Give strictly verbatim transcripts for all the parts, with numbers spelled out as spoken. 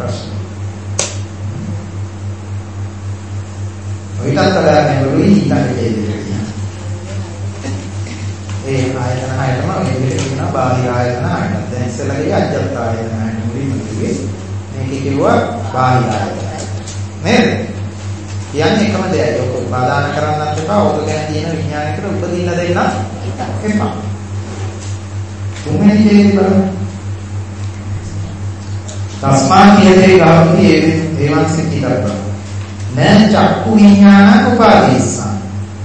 ප්‍රශ්න. ඔයිටත් වඩා නැඹුරුයි ඊළඟ දෙයක්. ඒ ආයතන හයතම මේ විදිහට කියනවා බාහිර ආයතන හයත. දැන් ඉස්සෙල්ලාගේ අජ්ජත් ආයතන හයත මුලින්ම කිව්වේ මේක කිව්වා බාහිර ආයතන. නේද? කියන්නේ එකම දෙයයි. ඔක උපාදාන කරන්නත් එපා. ඔක ගැන තියෙන විඥානයකට උපදින්න දෙන්නත් එපා. තුන්වෙනි දේ බලන්න. තස්මා කියතේ ගාමී ඒවන් සිද්ධිකරපා. න චක්කු විඥාන උපාදේශා.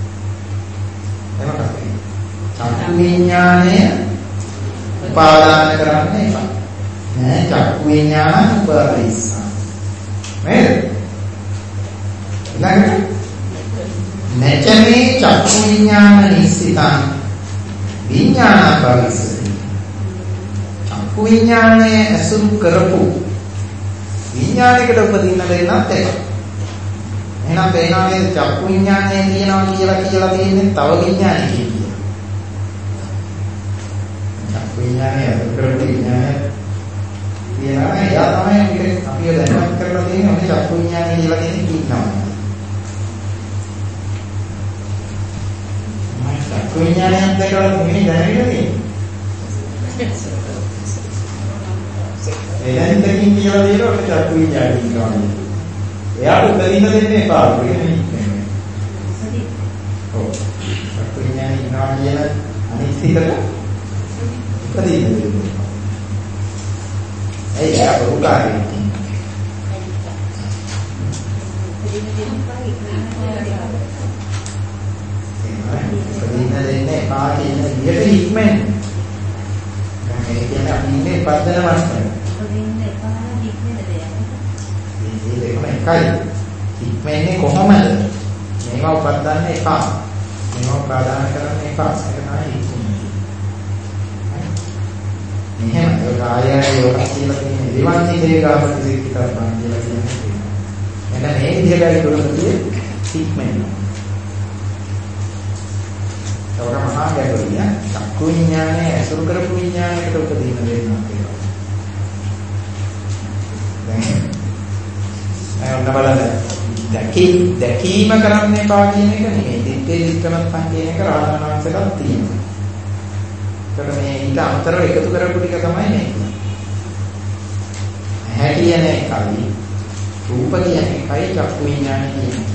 එමකට චක්කු විඥානය උපාදාන කරන්න එපා. න චක්කු විඥාන උපාදේශා. නේද? ඊළඟට නැචමේ චක්කු විඥාන නිස්සිතං විඥාන භවිස්සති. චක්කු විඥානයේ අසුරු කරපු විඥානයකට උපදින්න දෙන්නත් ඒක. එහෙනම් පේනවා නේද චක්කු විඥානයේ තියෙනවා කියලා කියලා තියෙන්නේ තව විඥානයකින් කියලා. චක්කු විඥානයේ අසුරු කරපු විඥානය කියනවා එයා තමයි අපිට අපිව දැනුවත් කරලා තියෙන්නේ ඔන්න චක්කු විඥානය කියලා කෙනෙක් ඉන්නවා. චක්කු විඥානයත් දැකලා මොකද දැනෙන්නේ? එයන් දෙකින් කියලා දෙනවා ඔන්න චක්කු විඥානය කියනවා. එයාට උපදින්න දෙන්න එපා කියන්නේ. ඔව්. චක්කු විඥානය ඉන්නවා කියන අනිත් හිතට උපදින්න දෙන්න. ඒ යා බොරුකාරී. උපදින්න දෙන්න එපා කියන විදිහට ඉක්මෙන්. දැන් මේ කියන්නේ අපි ඉන්නේ පද්දන වස්තන. උපදින්න එපා ඉක්මෙන දෙයක්. මේ දෙකම එකයි. ඉක්මෙන්නේ කොහොමද? මේවා උපදින්න එපා. මේවා ප්‍රාදාන කරන්න එපා. ඒක තමයි ඉක්මෙන්නේ. මෙහෙම කායය යෝග කියලා කියන්නේ විවන්ති දේගාපති සිද්ධාර්ථයන් කියලා කියන්නේ. එන්න මේ විදිහටයි දුරකදී ඉක්මෙන්නේ. ඒක මහා ගැටලුවක්. චක්කු විඥානයේ අසුරු කරපු විඥානයකට උපදින දෙන්නා කියලා. දැන් අය බලන්න දැකී දැකීම කරන්න එපා කියන එක නෙමෙයි. දිත්තේ දිත්තමත් කියන එක රාජානංශකක් තියෙනවා. ඒකට මේ ඊට අතරව එකතු කරපු ටික තමයි මේක. ඇහැ කියන එකයි රූප කියන එකයි චක්කු විඥානය කියන්නේ.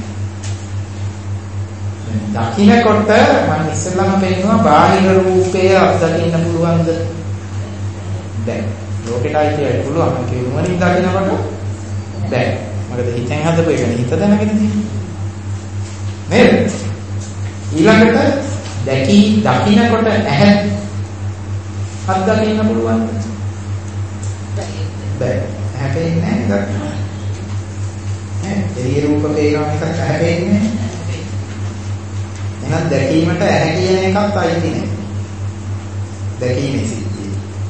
දකින්නකොට මම ඉස්සෙල්ලාම පෙන්නුවා බාහිර රූපය අත්දකින්න පුළුවන්ද? දැන් ලෝකෙටයි කියන්න පුළුවන් කියුමනින් දකින්නකොට දැන් මොකද හිතෙන් හදපු එක නේ හිත දැනගෙන තියෙන්නේ. නේද? ඊළඟට දැකි දකින්නකොට ඇහැ අත්දකින්න පුළුවන්ද? බැහැ. ඇහැ පේන්නේ නැහැ නේද? ඈ ඒ රූප පේනවා එකක් ඇහැ පේන්නේ නැහැ. එහෙනම් දැකීමට ඇහැ කියන එකත් අයිති නෑ. දැකීමේ සිද්ධිය.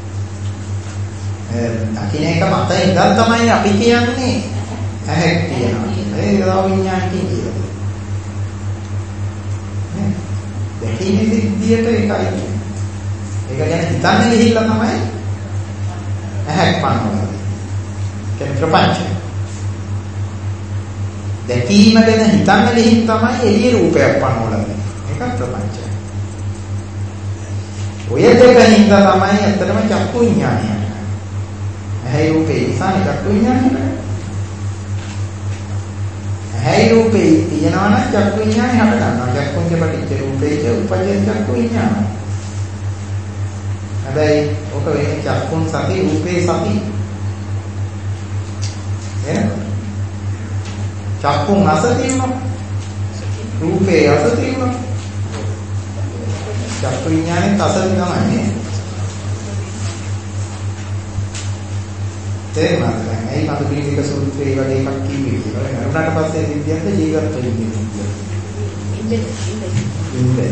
ඒ දකින්න එක මත ඉඳන් තමයි අපි කියන්නේ ඇහැ කියනවා. ඒක තමයි විඥාන කියන්නේ. නේ? දැකීමේ සිද්ධියට ඒකයි. ඒක ගැන හිතන්න ගිහිල්ලා තමයි ඇහැක් පන්නවන්නේ. කියන්නේ ප්‍රපංචය. දැකීම ගැන හිතන්න ගිහින් තමයි එළිය රූපයක් පන්නවන්නේ. ඒක ප්‍රපංචය. ඔය දෙකින් තමයි ඇත්තටම චක්කු විඥානය. ඇහැයි රූපේ ඉස්සන චක්කු විඥානය. ඇහැයි රූපේ තියනවා නම් චක්කු විඥානය හට ගන්නවා. චක්කුන්ගේ පටිච්ච රූපේ උපජ්ජන චක්කු විඥානය. හැබැයි ඔක වෙන්නේ චක්කුන් සති රූපේ සති. එහෙනම් චක්කුන් අසතියම රූපේ අසතියම චක්කු විඥානේ අසති තමයි. තේරුණාද? දැන් ඇයි මතු පිළිවික සූත්‍රයේ වගේ එකක් කිව්වේ කියලා. නරුණාට පස්සේ සිද්ධියත් ජීවත් වෙන්නේ. ඉන්නේ ඉන්නේ.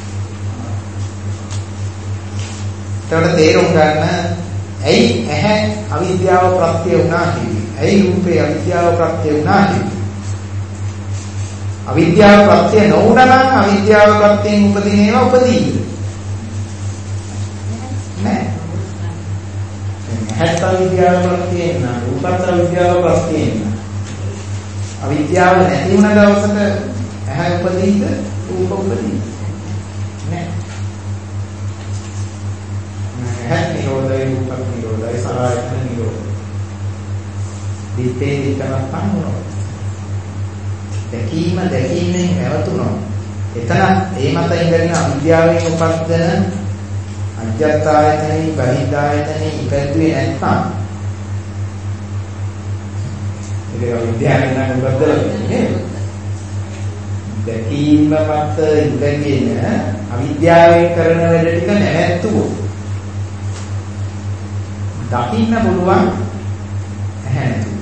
ඒකට තේරුම් ගන්න ඇයි ඇහැ අවිද්‍යාව ප්‍රත්‍ය වුණා කියන්නේ? ඇයි රූපේ අවිද්‍යාව ප්‍රත්‍ය වුණා කියන්නේ? අවිද්‍යාව ප්‍රත්‍ය නොවුණා නම් අවිද්‍යාව ප්‍රත්‍යයෙන් උපදින ඒවා උපදී. නෑ. ඇහැත් අවිද්‍යාව ප්‍රත්‍යයෙන් නා රූප රූපත් අවිද්‍යාව ප්‍රස්තේන. අවිද්‍යාව නැති වුණ දවසට ඇහැ උපදීද රූප උපදීද? නෑ. ඇහැ නිරෝධයි රූපත් නිරෝධයි සලආයතන නිරෝධයි. දිත්තේ දිත්තමත් පන්නනවා. දැකීම දැකීමෙන් නැවතුණා. එතන ඒ මත ඉඳගෙන අවිද්‍යාවෙන් උපද්දන අජ්ජත්ආයතනෙ බහිද්ධායතනෙ ඉපැද්දුවේ නැත්නම් ඒක අවිද්‍යාවෙන් නම් උපද්දලා දැකීම මත ඉඳගෙන අවිද්‍යාවෙන් කරන වැඩ ටික නැවැත්තුවොත් දකින්න පුළුවන් ඇහැ නැතුව.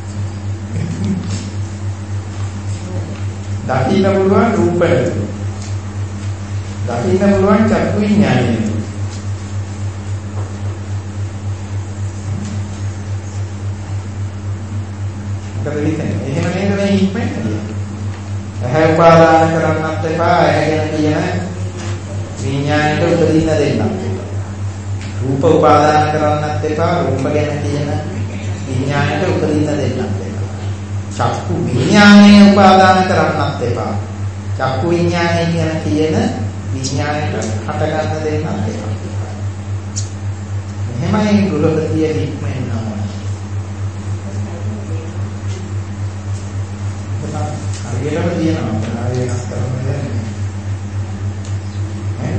දකින්න පුළුවන් රූප නැතුව. දකින්න පුළුවන් චක්කු විඥානය නැතුව. මොකද හිතන්නේ? එහෙම නේද මේ හික්මන්නේ? ඇහැ උපාදාන කරන්නත් එපා, ඇහැ ගැන කියන විඥාණයට උපදින්න දෙන්නත් එපා. රූප උපාදාන කරන්නත් එපා, රූප ගැන කියන විඥාණයට උපදින්න දෙන්නත් එපා. චක්කු විඥානය උපාදාන කරන්නත් එපා. චක්කු විඥානය කියන කියන විඥාණයට හට ගන්න දෙන්නත් එපා. එහෙමයි ගුරුපතිය හික්මෙන්නවා. හරියටම තියෙනවා ආයෙ වෙනස් කරන්න දෙන්නේ. ඈ?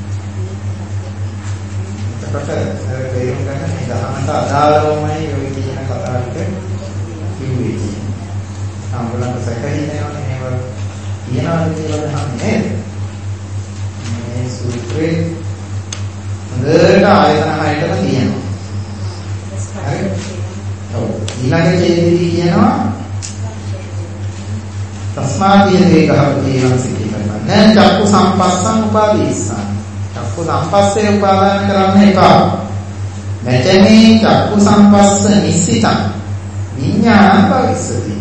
එතකොට තේරුම් ගන්න මේ දහමට අදාළවමයි ඔය කියන කතා ටික කිව්වේ. සම්බලන්ත සැකහිනේවනේ මේව කියනවාද කියලා දහන්නේ නේද? මේ සූත්‍රේ හොඳට ආයතන හයටම තියෙනවා. හරි? ඔව්. ඊළඟ ඡේදෙදී කියනවා තස්මාදී වේගහවති වංශිකේ කරනවා. දැන් චක්කු සම්පස්සං උපාදීස්සං. චක්කු සම්පස්සේ උපාදාන කරන්න එපා. නැතමේ චක්කු සම්පස්ස නිස්සිතං විඥාන භවිස්සති.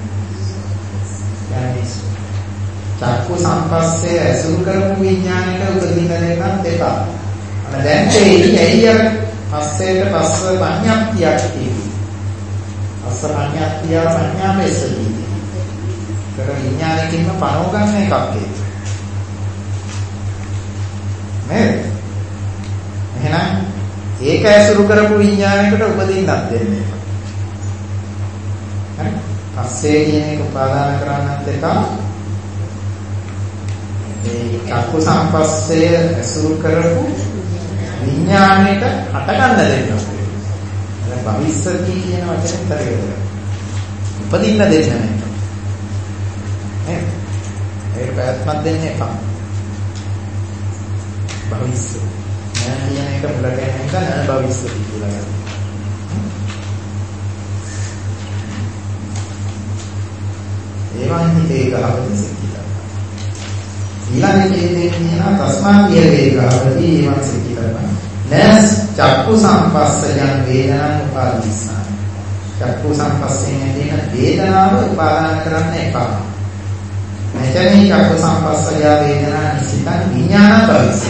චක්කු සම්පස්සේ ඇසුරු කරපු විඥානයට උපදින්න දෙන්නත් එපා. අන්න දැන් තේරි ඇයි අර පස්සේට පස්ස පඤ්ඤාප්තියක් තියෙන්නේ. පස්ස පඤ්ඤාප්තිය පඤ්ඤාපෙස්සති. කර විඥානකින්ම පනව ගන්න එකක් ඒක. නේද? එහෙනම් ඒක ඇසුරු කරපු විඥානයකට උපදින්නත් දෙන්නේ. හරි? පස්සේ කියන එක උපාදාන කරන්නත් එපා. මේ චක්කු සම්පස්සය ඇසුරු කරපු විඥාණයට හට ගන්න දෙන්නවා. දැන් භවිස්සති කියන වචනේ තරයකට. උපදින්න දෙන්නේ නැහැ. නේද? ඒක පැවැත්මක් දෙන්න එපා. භවිස්ස. නෑ කියන එක මුලට එන එක නෑ භවිස්ස කියලා ගන්න. ඒවන් හිතේ ගහවදී සිද්ධිලා. ඊළඟ කේතේ කියනවා තස්මාත් වේගාවදී ඒවන් සිද්ධිලා. නැස් චක්කු සම්පස්සයන් වේදනං උපාදීස්සං. චක්කු සම්පස්සයෙන් ඇතිවන වේදනාව උපාදාන කරන්න එපා. මෙතනයි චක්කු සම්පස්සය වේදනා නිසිතං විඥාන භවිස්සති.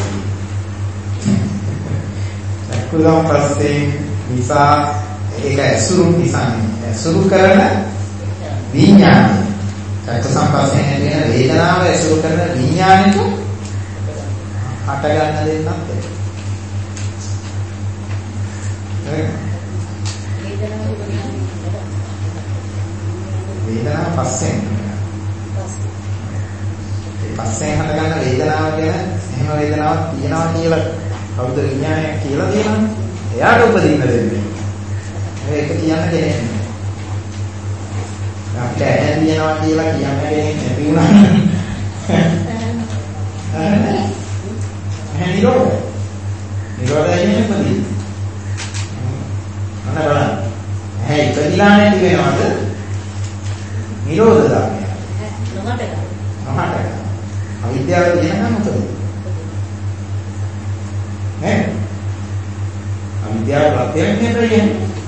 චක්කු සම්පස්සේ නිසා ඒක ඇසුරු නිසා ඇසුරු කරන විඥාන. චක්කු සම්පස්සේ කියන වේදනාව ඇසුරු කරන විඥානෙට හට ගන්න දෙන්නත් ඒක. වේදනාව පස්සේ පස්සේ හට ගන්න වේදනාව ගැන එහෙම වේදනාවක් තියෙනවා කියලා කවුද විඥානය කියලා දෙනවනේ. එයාට උපදින්න දෙන්නේ. මේක කියන්න දෙන්නේ නැහැ. අපිට ඇහැ තියෙනවා කියලා කියන්න දෙන්නේ නැති වුණා. ඇහැ නිරෝධ. නිරෝධයෙන් උපදින්න. අන්න බලන්න. ඇහැ ඉපදිලා නැති වෙනවද? නිරෝධ ධර්මය. නොහට ගන්න. නොහට ගන්න. අවිද්‍යාව කියනකම් මොකද? නේ? අවිද්‍යාව ප්‍රත්‍යයෙන් කියන්නේ.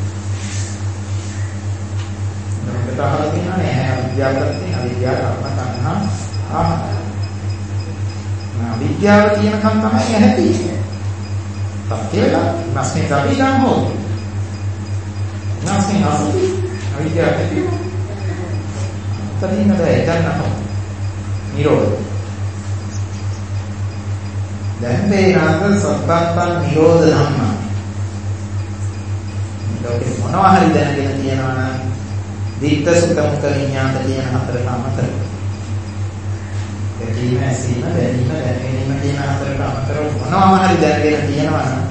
නේද? අහලා තියෙනවා නේ අවිද්‍යාව ප්‍රත්‍යයෙන් අවිද්‍යාව කර්ම තණ්හා ආහ. අවිද්‍යාව කියනකම් තමයි ඇහැටි. ප්‍රත්‍යයෙන් නැස්නේ අපි ගන්න ඕනේ. විනාශයෙන් ආසති අවිද්‍යාව ඇති වෙනවා. තදින්න බෑ දැන් නැහැ. නිරෝධ. දැන් මේ නාද සත්‍යත්තන් නිරෝධ ධම්ම. ලෝකේ මොනවා හරි දැනගෙන තියනවා නම් දිට්ඨ සුඛ මුඛ විඤ්ඤාත කියන හතරට අමතරව. දැකීම, ඇසීම, දැනීම, දැනගැනීම කියන හතරට අමතරව මොනවා හරි දැනගෙන තියනවා නම්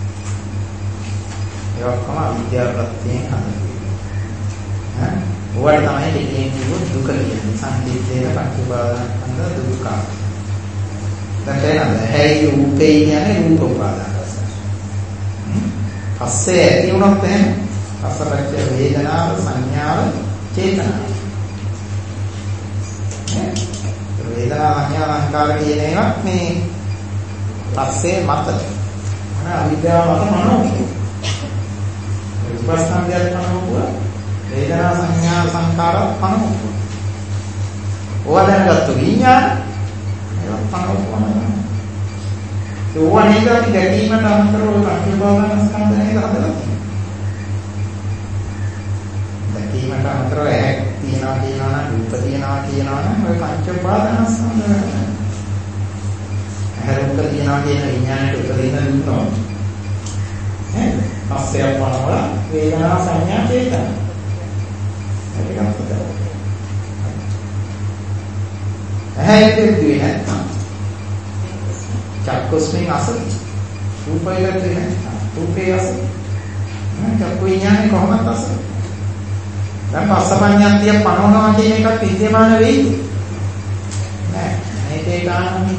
ඒක ඔක්කොම අවිද්‍යාව ප්‍රත්‍යයෙන් හදන්නේ. ඈ ඔයාලට තමයි දෙකෙන් කිව්වොත් දුක කියන්නේ. සංකීර්ණයේ පංච උපාදානස්කන්ධ දුක. දැන් තේරෙනවද? හැයි රූපේ කියන්නේ රූප උපාදාන. පස්සේ ඇති වුණොත් එහෙම පස්සපච්ච වේදනාව සංඥාව චේතනාව. වේදනා සංඥා අංකාර කියන ඒවා මේ පස්සේ මත. මොන අවිද්‍යාව මත මනෝ. උපස්ථානයක් මනෝ වේදනා සංඥා සංකාර මනෝ. ඕවා දැනගත්තු විඥාන ඒවා මනෝ. ඕවා නේද අපි දැකීමට අමතරව පංචඋපාදාන ස්කන්ධ නේද හදලා තියෙන්නේ. දැකීමට අමතරව ඇහැ තියනවා කියනවා නම් රූප තියනවා කියනවා නම් ඔය පංචඋපාදාන ස්කන්ධ ඇහැ රූප තියනවා කියන විඥාණයට උපදින දුන්නා. නේද? පස්සේ අපවල වේදනා සංඥා චේතන. ඒක අපතේ. ඇහැ ඉතිරි නැත්නම් චක්කුස්මෙන් අසති රූපයලට නේ රූපේ අසති චක්කු විඥානේ කොහොමද අසති දැන් පස්සපඤ්ඤාන්තිය පනවනවා කියන එකත් විද්‍යමාන වෙයිද නෑ මේකේ කාරණා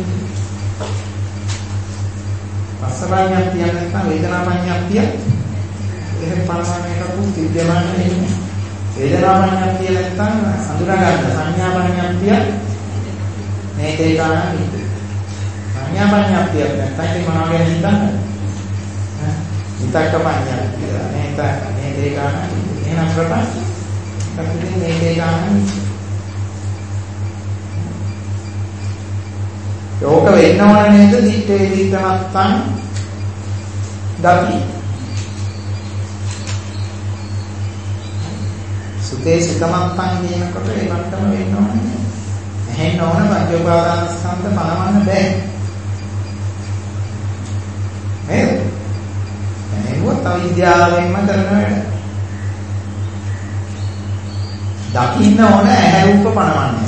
පස්සපඤ්ඤාන්තිය නැත්නම් වේදනාපඤ්ඤාන්තිය එහෙම පනවන එකත් විද්‍යමාන වෙන්නේ වේදනාපඤ්ඤාන්තිය නැත්නම් අඳුරා ගන්න සංඥාපඤ්ඤාන්තිය මේකේ කාරණා සංඥාපඤ්ඤාප්තියක් නැත්නම් ඒ මොනවා ගැන හිතන්නේ? ඈ විතක්ක පඤ්ඤාප්තිය. මේක මේ දේ ගන්න එහෙනම් ප්‍රපංච. කපිටින් මේ දේ ගන්න. යෝක වෙන්න ඕන නේද? දිත්තේ දිත්තමත්තන් දපි. සුතේ සිතමත්තන් කියනකොට ඒ මට්ටම වෙන්න ඕනේ. එහෙන් ඕන පංච උපාදාන ස්කන්ධ පනවන්න බෑ. නේද? එනකොට අවිද්‍යාවෙන්ම කරන වැඩ. දකින්න ඕන ඇහැ රූප පනවන්නේ.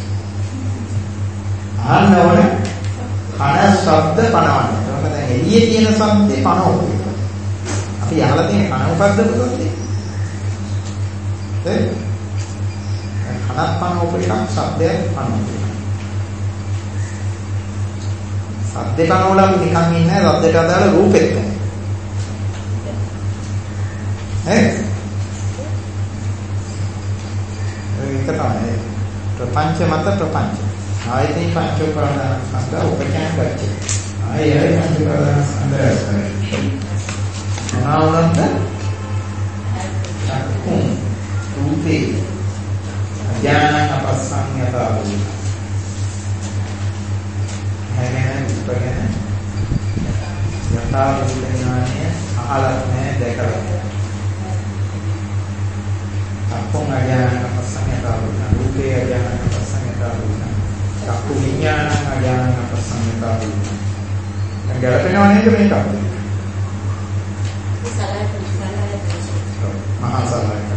අහන්න ඕන කන ශබ්ද පනවන්නේ. ඒක දැන් එළියේ තියෙන ශබ්දේ පනවන්නේ. අපි අහලා තියෙන කන උපද්දපුවත් ඒ කනත් පනවපු එකක් ශබ්දයක් පනවන්නේ. සද්දේ කනවල අපි නිකන් ඉන්නේ නැහැ සද්දට අදාළ රූපෙත් නැහැ. ඈ ඒක තමයි ප්‍රපංච මත ප්‍රපංච. ආයතේ පංච උපාදාන ස්කන්ධ උපචාර කරච්චි. ආයේ පංච උපාදාන ස්කන්ධ ආවනත් චක්කුම් රූපේ ඥාන අපස්සඤ්ඤතා වූ හැගෙන උපගෙන යථා විඥානය අහලත් නැහැ දැකලා චක්කුම් ඥාන අපස්සඤ්ඤතා වූ රූපේ ඥාන අපස්සඤ්ඤතා වූ චක්කු විඥාන ඥාන අපස්සඤ්ඤතා වූ දැන් ගැලපෙනව නේද මේක අපිට මහා සලයි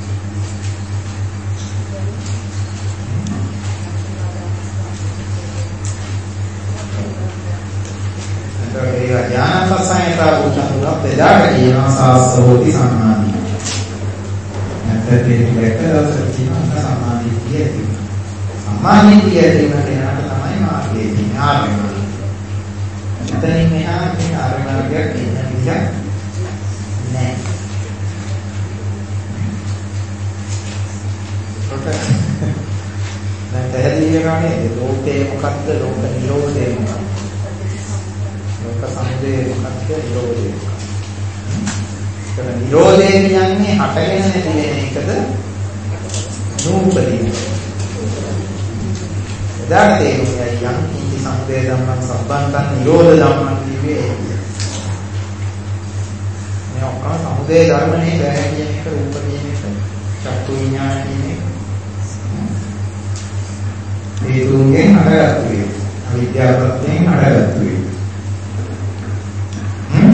ඒ ඥාන පස්සයතා උචතුරා පෙදාට කියනවා සාස්සෝති සම්මාදී. නැත්නම් මේක දැක්කද සත්‍යම සම්මාදී කියති. සම්මාදී කියති වෙනාට තමයි මාර්ගය තියෙන්නේ ආර්ය මාර්ගය. එතනින් මෙහා මේ ආර්ය මාර්ගයක් කියන විදිහ නෑ. දැන් පැහැදිලි කරන්නේ ලෝකේ මොකක්ද ලෝක නිරෝධය මොකක්ද? ලෝක සමුදය මොකක්ද නිරෝධය මොකක්ද? ඒක නිරෝධය කියන්නේ හටගෙන නැති වෙන එකද නූපදී. එදාට තේරුණා යම් කිසි සමුදය ධම්මං සම්බන්තං නිරෝධ ධම්මං කියේ. මේ ඔක්කොම උදේ ධර්මනේ බෑ කියන එක රූප කියන එක චක්කු විඥාන කියන එක මේ තුන්ගෙන් හටගත්තු වේ. අවිද්‍යාවයෙන් හටගත්තු වේ. හ්ම්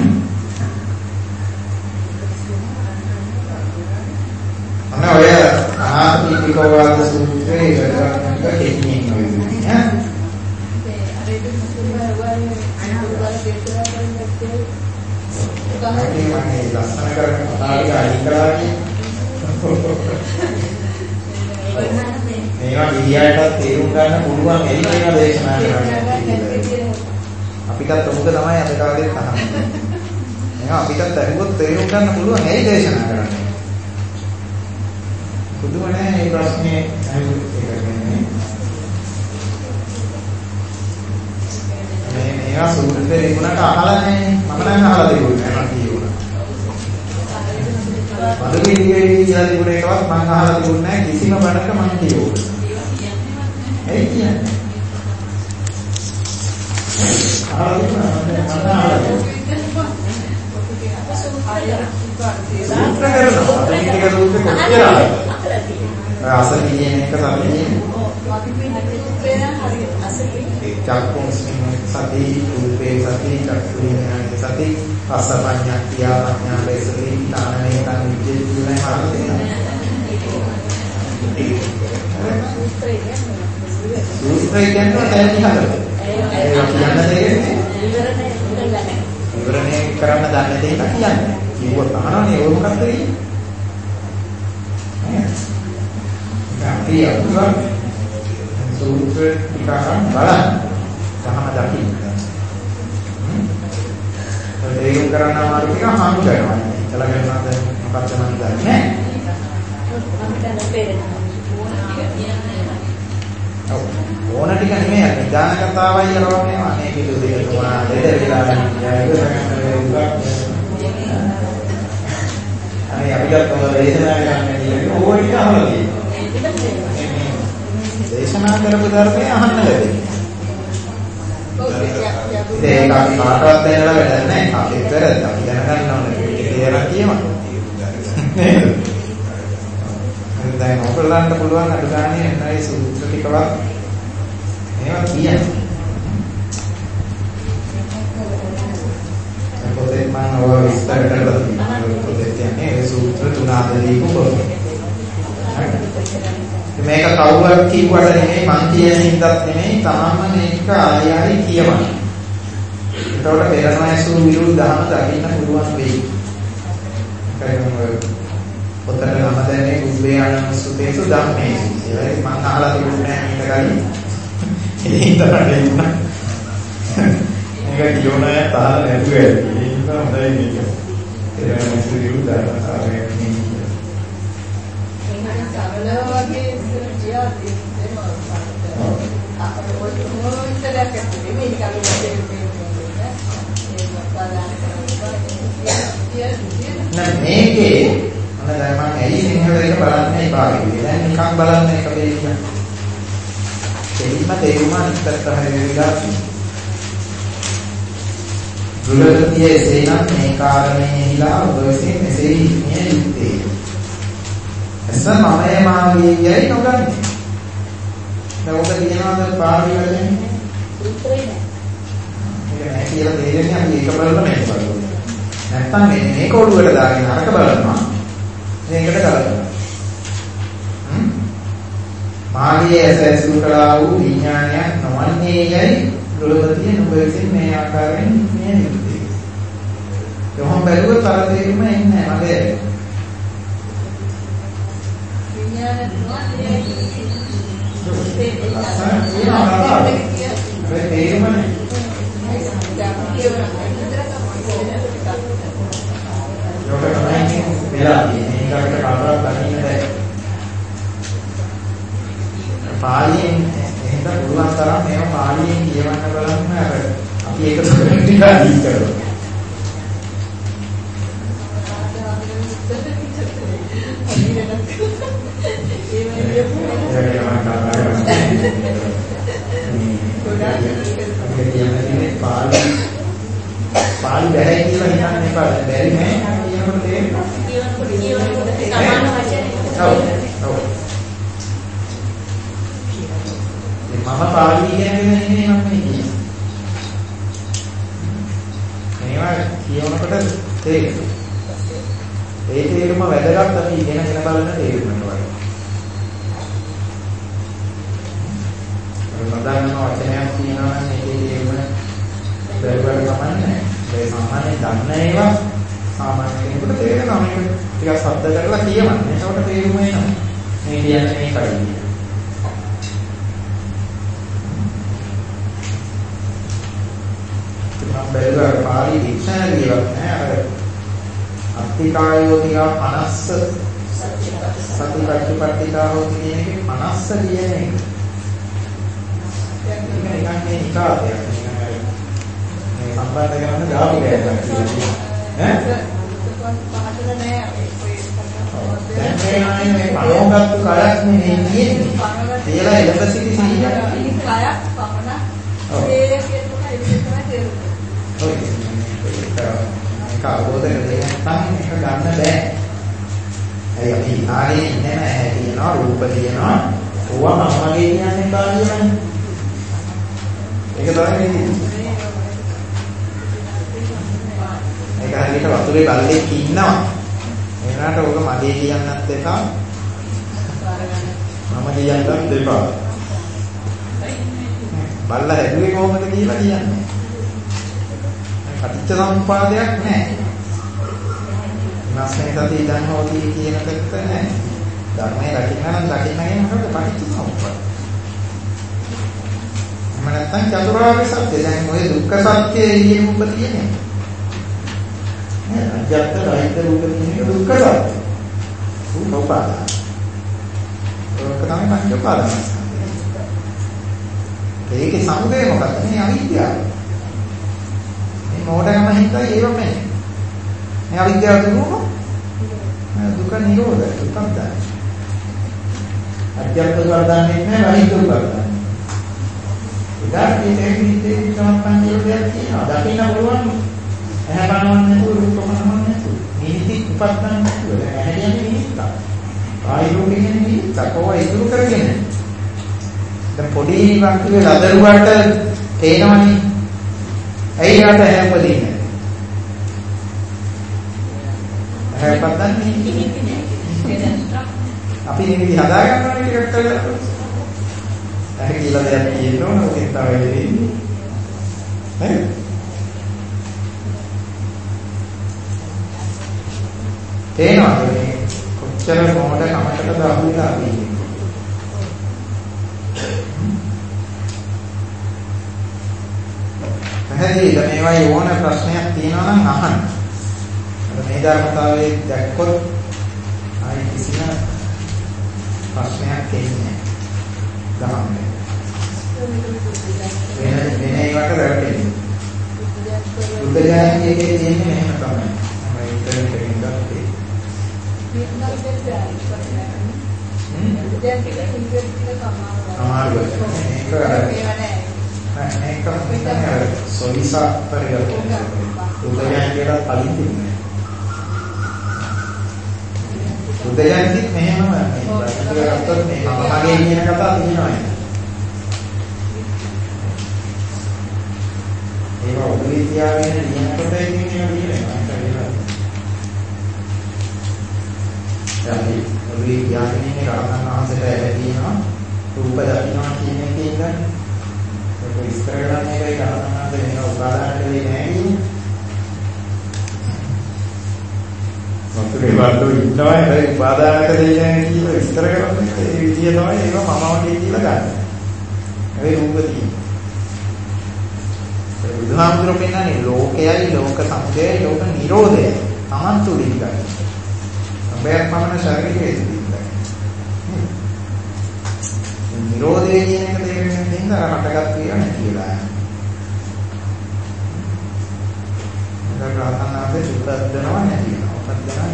අන්න ඔය ආපීතිකවාද සූත්‍රයේ වැඩගන්න කෙටියෙන් ඔය දුන්නේ ඈ ගහේ මන්නේ ලස්සන කරගෙන කතාවක අයින් කරානේ. මේවා විද්‍යාවටත් තේරුම් ගන්න පුළුවන් එයි මේවා දේශනා කරන්නේ. අපිටත් උමුද තමයි අපේ කාලේ තහනම්. මේවා අපිටත් අහුවොත් තේරුම් ගන්න පුළුවන් එයි දේශනා කරන්නේ. පුදුම නෑ මේ ප්‍රශ්නේ අහුවොත් ඒකනේ. මේ මේවා සූත්‍රේ ඉක්ුණාට අහලා නැහැ. මම නම් අහලා තිබුණේ නැහැ මම කියුණා. අද වීඩියෝ කියලා තිබුණේ එකවත් මම අහලා තිබුණේ නැහැ කිසිම බණක මම කියුණා. ඒ කියන්නේ. අහලා තිබුණා මම අහලා තිබුණා. සූත්‍ර කරනවා. අද මේක සූත්‍රේ කොච්චර ආවද? අසලී කියන එක තමයි. චක්කුම් සති රූපේ සති චක්ඛු විඥානේ සති රසපඤ්ඤා ක්‍රියාපඤ්ඤා වේසති තානනේ තන විජේ සූත්‍රය කියන්නේ තැති හදලා ඒ කියන්න දෙන්නේ විවරණය කරන්න දන්නේ දෙයක් කියන්නේ කිව්වොත් අහනනේ ඕක මොකක්ද කියන්නේ අපි අතුවා සූත්‍ර ටිකක් බලන්න තහම දකින්න. හ්ම්. ඒක කරන්න අමාරු ටික හම් කරනවා. ඉතලා කරනවාද මොකක්ද මන් දන්නේ නැහැ. ඕන ටික නෙමෙයි නිදාන කතාවයි කරවන්නේ අනේ පිටු දෙක තුනා දෙද වෙලා අනේ අපිට කොහොමද දේශනා කරන්නේ කියන්නේ ඕන ටික අහලා තියෙනවා. දේශනා කරපු ධර්මයේ අහන්න ලැබෙන්නේ. ඒක කාටවත් දැනලා වැඩක් නැහැ. අපිට වැරද්ද. අපි දැනගන්න ඕනේ. ඒක කියලා කියනවා. නේද? දැන් ඔයගොල්ලන්ට පුළුවන් අඩු ගානේ එන්නයි සූත්‍ර ටිකවත් මේවා කියන්නේ. පොතේ මම ඔය විස්තර කරලා තියෙනවා. පොතේ කියන්නේ ඒ සූත්‍ර තුන ආදලී කොහොමද? මේක කවුරුත් කිව්වට නෙමෙයි මං කියන හින්දාත් නෙමෙයි තාම මේක ආයෙ ආයෙ කියවන්න. ඒතකොට පෙරණායසු විරුද්ධ ධර්ම දකින්න පුළුවන් වෙයි. ඒකයි පොතට නම දැන්නේ උද්වේයන සුතේසු ධම්මේසු. ඒක මං අහලා තිබුණේ නැහැ ඊට කලින්. ඒ හින්දා නෙන්නා. මේක කියෝනේ තාල නැතුව ඇති. ඒ හින්දා හොඳයි මේක. පෙරණායසු විරුද්ධ ධර්ම සාරයක් නෙමෙයි. වගේ සියදී දෙනවා අපේ මොනිටර් එකක් තියෙන්නේ මේක අපි නෑ මේකේ මම දැන් මම ඇයි සිංහල එක බලන්නේ පාවිච්චි දැන් නිකන් බලන්න එක දෙයක් දෙලිම තේරුම අනිත්තර හරියලා දුලතිය එසේනම් මේ කාරණේහිලා ඔබසේ මෙසේ ඉන්නේ යුත්තේ එස මමයේ මාගේයයි නොගන්නේ. දැන් ඔබ කියනවාද පාරි වලින් උත්තරේ නෑ. ඒක නෑ කියලා තේරෙන්නේ අපි ඒක බලලා මේක බලනවා. නැත්තම් මේ මේක ඔළුවට දාගෙන අරක බලනවා. මේකට ගලනවා. හ්ම්. මාගේ ඇසැසු කළා වූ විඥානයක් නොවන්නේයයි දුලතිය නොබෙසින් මේ ආකාරයෙන් මේ නිරුද්ධයි. යොහම් බැලුවොත් අර තේරුම එන්නේ නෑ මගේ. පාලියෙන් එහෙනම් පුළුවන් තරම් මේවා පාලියෙන් කියවන්න බලන්න අපි ඒක ටිකක් දී කරමු. පාළි බැහැ කියලා හිතන්න එපා. බැරි නෑ කියනකොට තේරෙනවා. කියනකොට කියනකොට සමාන වචන. ඔව්. ඔව්. මම පාළි කියන්නේ ඉන්නේ මම කියන්නේ. මේවා කියනකොට තේරෙනවා. ඒ තේරුම වැදගත් අපි ඉගෙන ගන්න බලන තේරුම වගේ. ප්‍රධානම වචනයක් තියෙනවා නම් ඒකේ තේරුම බැලුවට කමන්නේ. ඒ සාමාන්‍යයෙන් දන්න ඒවා සාමාන්‍ය කෙනෙකුට තේරෙනවා. මේක ටිකක් શબ્ද කරලා කියවන්න. ඒකට තේරුම එනවා. මේ කියන්නේ මේකයි. මම බැලුවා පාළි ඩික්ෂනරි එකක් නෑ අර අත්තිකායෝ තියා පනස්ස සතිපට්ඨිපට්ඨිතා හොති කියන එකේ පනස්ස කියන එක. ඒක නිකන් මේ නිකාතයක්. මේ සම්බන්ධ කරන ගාපු දෙයක් කියලා. ඈ? පහතර නෑ ඔය දැන් මේ ආයේ පළෝගත්තු කයක් නෙමෙයි තියෙන්නේ. කියලා එලෙබසිටි සීයක්. කයක් පමණ. ඒ කියනකොට ඒක තමයි තේරුනේ. ඔය ඒක අවබෝධ කරගන්න නැත්නම් ඒක ගන්න බෑ. ඒ අපි ආනේ ඉන්නේ නැහැ කියනවා රූප කියනවා. ඕවා මමගේ කියන්නේ කාලියනේ. ඒක තමයි නෙමෙයි. ඒක හරියට වතුරේ බල්ලෙක් ඉන්නවා. එනකට ඕක මගේ කියන්නත් එපා. මම කියන්නත් එපා. බල්ලා හැදුවේ කොහොමද කියලා කියන්නේ. පටිච්ච සමුප්පාදයක් නැහැ. විනාශනේ සති ඉදන් හොති කියන දෙක නැහැ. ධර්මයේ රකින්න නම් රකින්නගෙන මොකද පටිච්ච සමුප්පාද. මම නැත්තම් චතුරාර්ය සත්‍ය දැන් ඔය දුක්ඛ සත්‍යයේ ඊයේ රූප තියෙන්නේ. නේද? අජත්ත රහිත රූප තියෙන්නේ දුක්ඛ සත්‍ය. රූප උපාදාන. ඒක තමයි පංච උපාදාන. ඒකේ සමුදය මොකක්ද? මේ අවිද්‍යාව. මොඩර්ම හිතයි ඒව මේ. මේ අවිද්‍යාව දුරුම දුක නිරෝධ දුක්ඛ දාන. අධ්‍යාත්ම වර්ධනයේ නැහැ රහිත වර්ධනය. ඉතින් මේ නිතේ සම්පන්නයෝදයක් තියෙනවා. දකින්න පුළුවන් ඇහැ බලන්නේ නැතුව රූප බලන්නේ නැතුව. නිමිති උපත්තන් නැතුව. ඇහැ කියන්නේ නිමිත්තක්. ආයි රූප කියන්නේ නිමිත්තක්. ඔය ඉතුරු කරගෙන. දැන් පොඩි වක්තියේ ලදරුවට තේනවනේ. ඇයි යාට හැපදින්නේ? හැපදන්නේ නිමිති නෑ. අපි නිමිති හදා ගන්නවා ටිකක් කරලා. ඇයි කියලා දෙයක් කියනවා ඔතෙන් තමයි වෙන්නේ. හරි. තේනවද මේ කොච්චර මොඩ කමකට දාහුලා අපි ඉන්නේ. පැහැදිලිද මේවයි ඕන ප්‍රශ්නයක් තියෙනවා නම් අහන්න. අර මේ ධර්මතාවයේ දැක්කොත් ආයි කිසිම ප්‍රශ්නයක් එන්නේ නැහැ. වෙන වෙන ඒවට රැවටෙන්නේ. බුද්ධ ඥානයේ තියෙන්නේ මෙහෙම තමයි. මම ඉතින් දෙකින් ගත්තේ. අමාරුයි. මේක මේක සොලිසා පරිගණකය. උදයන් කියලා කලින් තිබුණේ. උදයන්දිත් මෙහෙමම මේ ගත්තොත් මේ මමගේ කියන කතාව තියෙනවා. ඒක උදේ තියාගෙන ලියනකොට ඉන්නේ ලියනවා. දැන් උදේ තියාගෙන ඉන්නේ රහතන් වහන්සේට ඇවිදිනවා. රූප දකින්නවා කියන එකේ ඉඳන් ඒක විස්තර කරන්න එකයි රහතන් වහන්සේ මේක උපාදාන කරේ නැහැ කියන්නේ. වතුරේ වඩු ඉන්නවා ඒ උපාදාන කරේ නැහැ කියලා විස්තර කරන්නේ ඒ විදිය තමයි ඒක මම වගේ කියලා ගන්න. ඒ රූප තියෙනවා. ඒ බුදුහාමුදුරුවෝ පෙන්නන්නේ ලෝකයයි ලෝක සමුදයයි ලෝක නිරෝධයයි තමන් තුලින් ගන්න. අපේ පමණ ශරීරයේ තියෙනවා. නිරෝධය කියන එක තේරෙන්නේ නැහැ නේද? හටගත් කියලා නැති කියලා. ඒක රාතනාවේ සුද්ධ දනවා නැති වෙනවා. උපදිනවා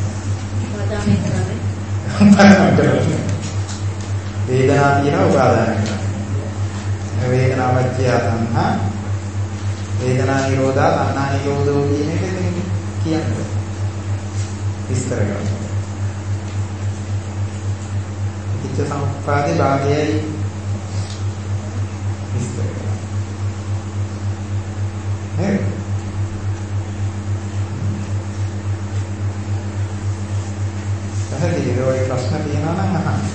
නැති. වේදනා තියෙනවා උපාදාන කරනවා. වේදනාවච්චය තණ්හා වේදනා නිරෝධා තණ්හා නිරෝධෝ කියන එක එතන කියන්නේ. විස්තර කරනවා. පිච්ච සමුප්පාදේ භාගයයි විස්තර කරනවා. හරි. පැහැදිලිද? ඔය ප්‍රශ්න තියෙනවා නම් අහන්න.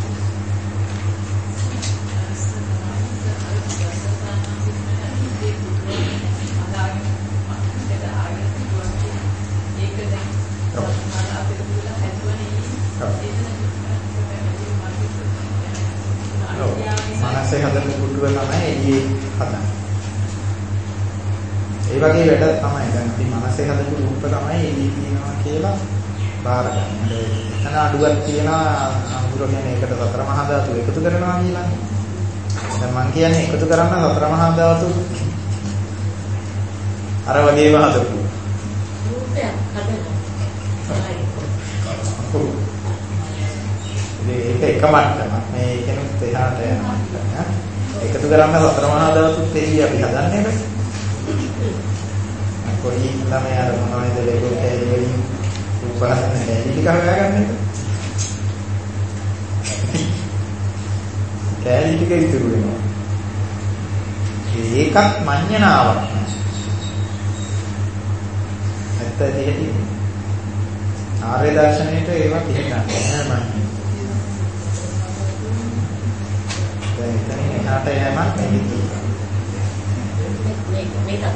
මනසේ හදන කුඩුව තමයි එළියේ හදන්නේ. ඒ වගේ වැඩක් තමයි දැන් අපි මනසේ හදපු රූප තමයි එළියේ තියෙනවා කියලා බාර ගන්න. එතන අඩුවක් තියෙනවා අඳුර කියන්නේ ඒකට සතර මහා ධාතු එකතු කරනවා කියලා. දැන් මම කියන්නේ එකතු කරන්න සතර මහා ධාතු අර වගේම හදපු රූපයක් හදනවා. ඒක එක මට්ටමක්. මේ කෙනෙක් එහාට යන මට්ටම. එකතු කරන්න සතර මහා ධාතුත් එළිය අපි හදන්නේ නේ. කොයි ළමයි අර මොනවද ලේකෝ කැලේ වලින් උපහාසන කැලේ ටික හොයාගන්න එක. කැලේ ටික ඉතුරු වෙනවා. ඒකත් මඤ්ඤණාවක්. ඇත්ත දෙහිදී. ආර්ය දර්ශනයේට ඒවා පිළිගන්නේ නැහැ මම. දැන් එතනින් එහාට යෑමක් නෙමෙයි. මේක මේක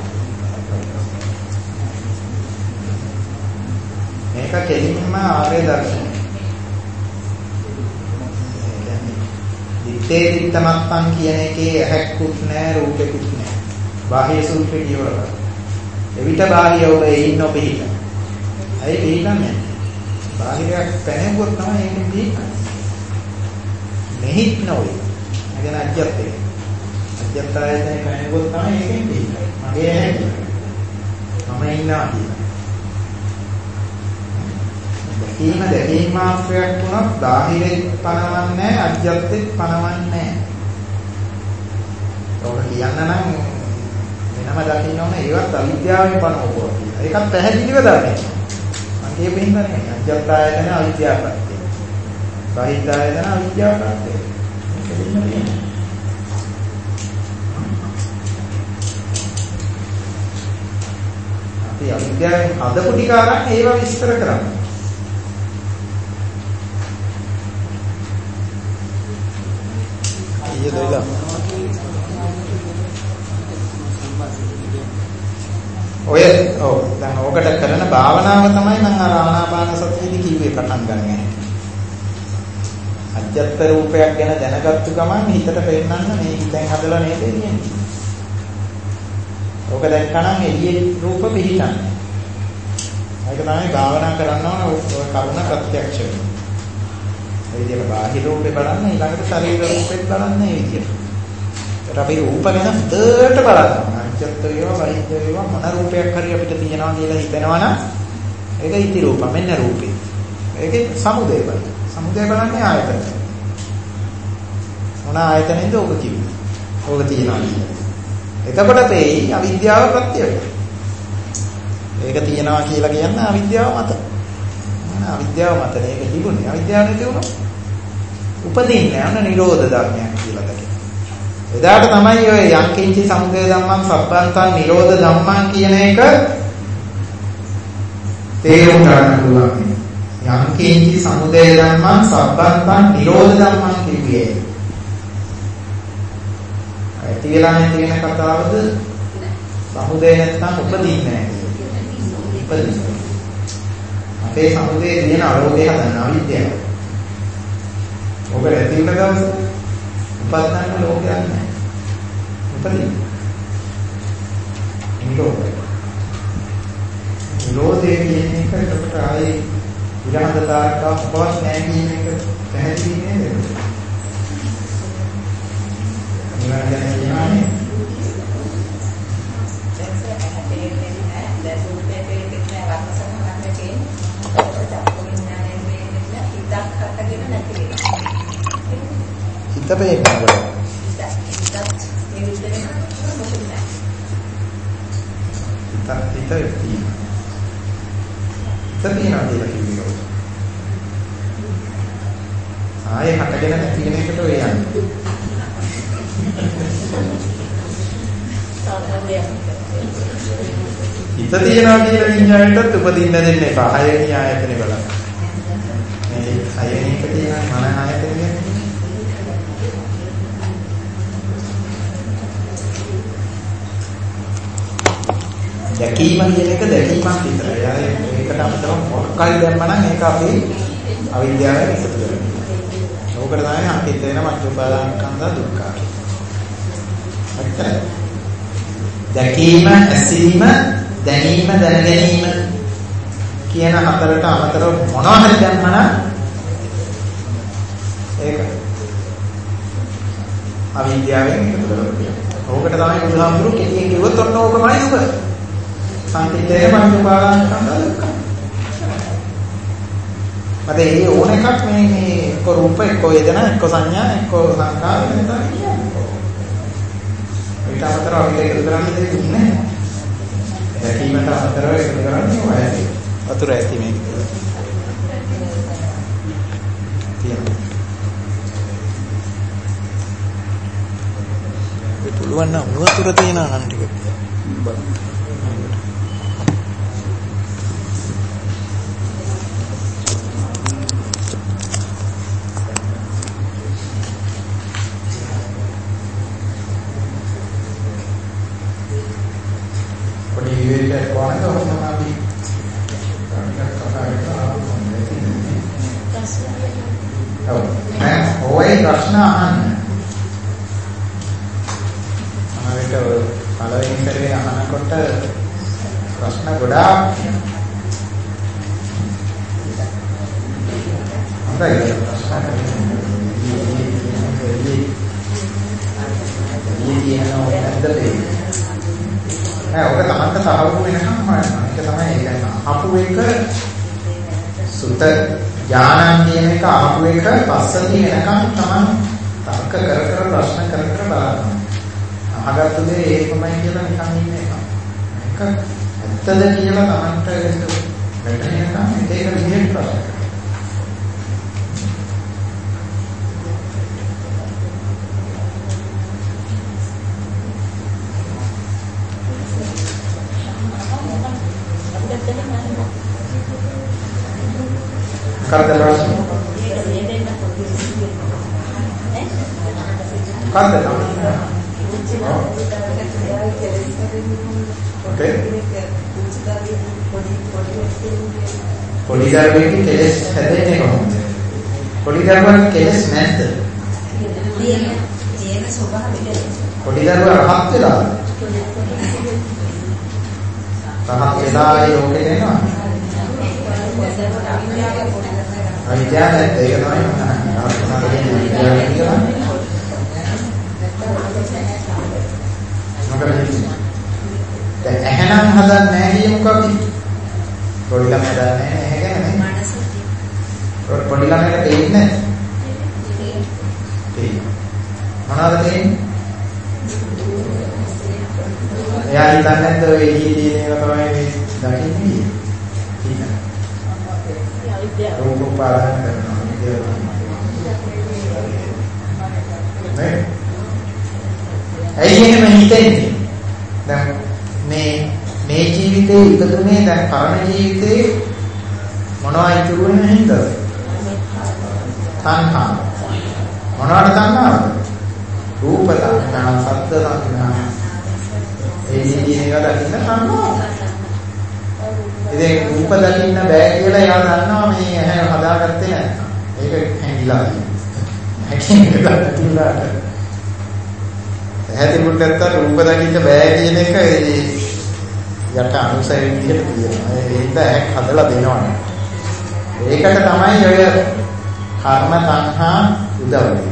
මේක කෙලින්ම ආර්ය දර්ශනය. දිත්තේ දිත්තමත්පන් කියන එකේ ඇහැක්කුත් නැහැ රූපෙකුත් නැහැ. බාහ්‍ය සූත්‍රේ කියවලා. එවිට බාහ්‍ය ඔබ ඉන්න ඔබෙහිට. ඇයි පිළිගන්නේ? බාහිරයක් පැනෙවුවොත් තමයි ඒකෙන් පිළිගන්නේ. මෙහිත් නොවේ. එගෙන අජ්‍යත් එක. අජ්‍යත් ආයතනේ පැනෙවුවොත් තමයි ඒකෙන් පිළිගන්නේ. මගේ ඇහැ. මම ඉන්නවා කියන. දැකීම දැකීම මාත්‍රයක් වුණත් බාහිරෙත් පනවන්නේ නැහැ අජ්‍යත්ෙත් පනවන්නේ නැහැ. ඒක කියන්න නම් වෙනම දකින්න ඕනේ ඒවත් අවිද්‍යාවෙන් පනවපුවා කියලා. ඒකත් පැහැදිලිව දන්නේ. මම කියපින්න නේ අජ්‍යත් ආයතන අවිද්‍යාවපත්. බාහිර ආයතන අවිද්‍යාවපත්. අපි අවිද්‍යාවෙන් හදපු ටික අරන් ඒවා විස්තර කරන්නේ. ये देगा ඔය ඔව් දැන් ඕකට කරන භාවනාව තමයි මම අර ආනාපාන සතියේදී කිව්වේ පටන් ගන්න. අජ්ජත් රූපයක් ගැන දැනගත්තු ගමන් හිතට පෙන්නන්න මේ හිතෙන් හදලා නේද කියන්නේ. ඕක දැක්කනම් එළියේ රූප පිහිටන්නේ. ඒක තමයි භාවනා කරන්න ඕන ඔය කරුණ ප්‍රත්‍යක්ෂ වෙනවා. ඒ විදිහට බාහිර රූපේ බලන්න ඊළඟට ශරීර රූපෙත් බලන්න මේ විදිහට. ඒත් අපි රූප ගැන හොඳට බලන්න. අජ්ජත් වේවා බහිද්ද වේවා මොන රූපයක් හරි අපිට තියෙනවා කියලා හිතනවා නම් ඒක ඉති රූප මෙන්න රූපේ. ඒකේ සමුදය බලන්න. සමුදය බලන්නේ ආයතන. මොන ආයතනෙන්ද ඔබ කිව්වේ? ඔබ තියනවා කියන්නේ. එතකොට තේයි අවිද්‍යාව ප්‍රත්‍යය. ඒක තියනවා කියලා කියන්නේ අවිද්‍යාව මත. අවිද්‍යාව මත මේක තිබුණේ. අවිද්‍යාව නැති වුණා. උපදින්නේ නැහැ. නිරෝධ ධර්මයක් කියලා දකින්න. එදාට තමයි ඔය යංකින්චි සමුදය ධම්මං සබ්බන්තං නිරෝධ ධම්මං කියන එක තේරුම් ගන්න පුළුවන්. යංකින්චි සමුදය ධම්මං සබ්බන්තං නිරෝධ ධම්මං කියන්නේ. ඇති වෙලා නැති වෙන කතාවද සමුදය නැත්නම් උපදින්නේ නැහැ. උපදින්නේ. අපේ සමුදේ තියෙන ආරෝධය හදන්න අවිද්‍යාව. ඔබ ඇති වෙන දවස උපදින්න ලෝකයක් නැහැ. උපදින්න. නිරෝධය. නිරෝධය කියන එක එතකොට ආයේ විරහදතාවක පොස් නැහැ කියන එක පැහැදිලි නේද? නිවන ගැන කියනවානේ. හිත පේනවා. හිත තියෙනවා. හිත තියෙනවා කියලා කිව්වේ. ආයේ හටගෙන නැති වෙන එකට ඔය යන්නේ. හිත තියනවා කියලා විඤ්ඤාණයට උපදින්න දෙන්න එපා. හයවෙනි ආයතනේ බලන්න. මේ හයවෙනි එක තියෙන මන ආයතනේ. දැකීම කියන එක දැකීමක් විතරයි. ඒකට අමතරව මොකක්ද දැම්ම නම් ඒක අපි අවිද්‍යාවෙන් එකතු කරගන්නවා. ඕකට තමයි අන්තිත් වෙන මච්චුපාදානකන්ද දුක්ඛ. හරිද? දැකීම, ඇසීම, දැනීම, දැනගැනීම කියන හතරට අමතරව මොනවා හරි දැම්ම නම් ඒක අවිද්‍යාවෙන් එකතු කරගන්නවා. ඕකට තමයි බුදුහාමුදුරු කෙටියෙන් කිව්වොත් ඔන්න ඕකමයි දුක. සංකිටේ මනෝපාදානකන්ද දුක්ඛ. මත ඒ ඕන එකක් මේ මේ එක්ක රූප, එක්ක වේදනා, එක්ක සංඥා, එක්ක සංකාර වෙනතන කියන්නේ. ඒක අතරව අපිට එකතු කරන්න දෙයක් නෑ. දැකීමට අතරව එකතු කරන්නේ ඔය ඇති. වතුර ඇති මේක. තියෙනවා. ඒ පුළුවන් නම් වතුර තියෙනවා නම් ටික බලන්න. ප්‍රශ්න අහන්න. අහකට පළවෙනි සැරේ අහනකොට ප්‍රශ්න ගොඩාක් හොඳයි. ප්‍රශ්න නෑ ඔක තමන්ට සාහවු වෙනකම් හොයන්න. ඒක තමයි ඒ කියන්නේ අහපු එක සුත ඥානන් කියන එක අහපු එක පස්සදී වෙනකම් තමන් තර්ක කර කර ප්‍රශ්න කර කර බලන්න. අහගත්තු දේ ඒකමයි කියලා නිකන් ඉන්නේ නැහැ. ඒක ඇත්තද කියලා තමන්ට වැටහෙනකම් ඒක විදිහට ප්‍රශ්න කරන්න. Kata langsung. Kata langsung. Oke. Poligarbi keles හැදෙන්නේ කොහොමද? පොඩිදරුවන් කෙලස් නැද්ද? තියෙන ස්වභාවය. පොඩිදරුවා රහත් වෙලා. රහත් වෙලා ඒ ලෝකෙට එනවා. අවිද්‍යාව ඒක තමයි මම දැන් එහෙනම් හදන්නේ නැහැ කිය මොකක්ද? පොඩි ළමයි හදන්නේ නැහැ එහෙ ගැන මනස. පොඩි ළමයිට තේින්නේ නැහැ. තේින්නේ. මොනවද තේින්නේ? එයා හිතන්නේ නැද්ද ඔය එළියේ තියෙන ඒවා තමයි දකින්නේ? තියෙනවා. රූප පාලන කරනවා නේ. ඇයි එහෙම හිතෙන්නේ? දැන් මේ මේ ජීවිතේ ඉපදුනේ දැන් පරණ ජීවිතේ මොනවා ඉතුරු වෙන හින්දාද? තණ්හා. මොනවාට තණ්හාවද? රූප තණ්හා, ශබ්ද තණ්හා. ඒ ජීවිතේ දකින්න තණ්හා. ඉතින් රූප දකින්න බෑ කියලා එයා දන්නවා මේ ඇහැ හදාගත්තේ නැත්නම්. ඒක හැංගිලා තියෙනවා. හැකින් ගත්තා. ඇහැ තිබුණ නැත්නම් රූප දකින්න බෑ කියන එක ඒ යට අනුසය විදිහට කියනවා. ඒ හින්දා ඇහැ හදලා දෙනවනේ. ඒකට තමයි ඔය කර්ම තණ්හා උදව් වෙන්නේ.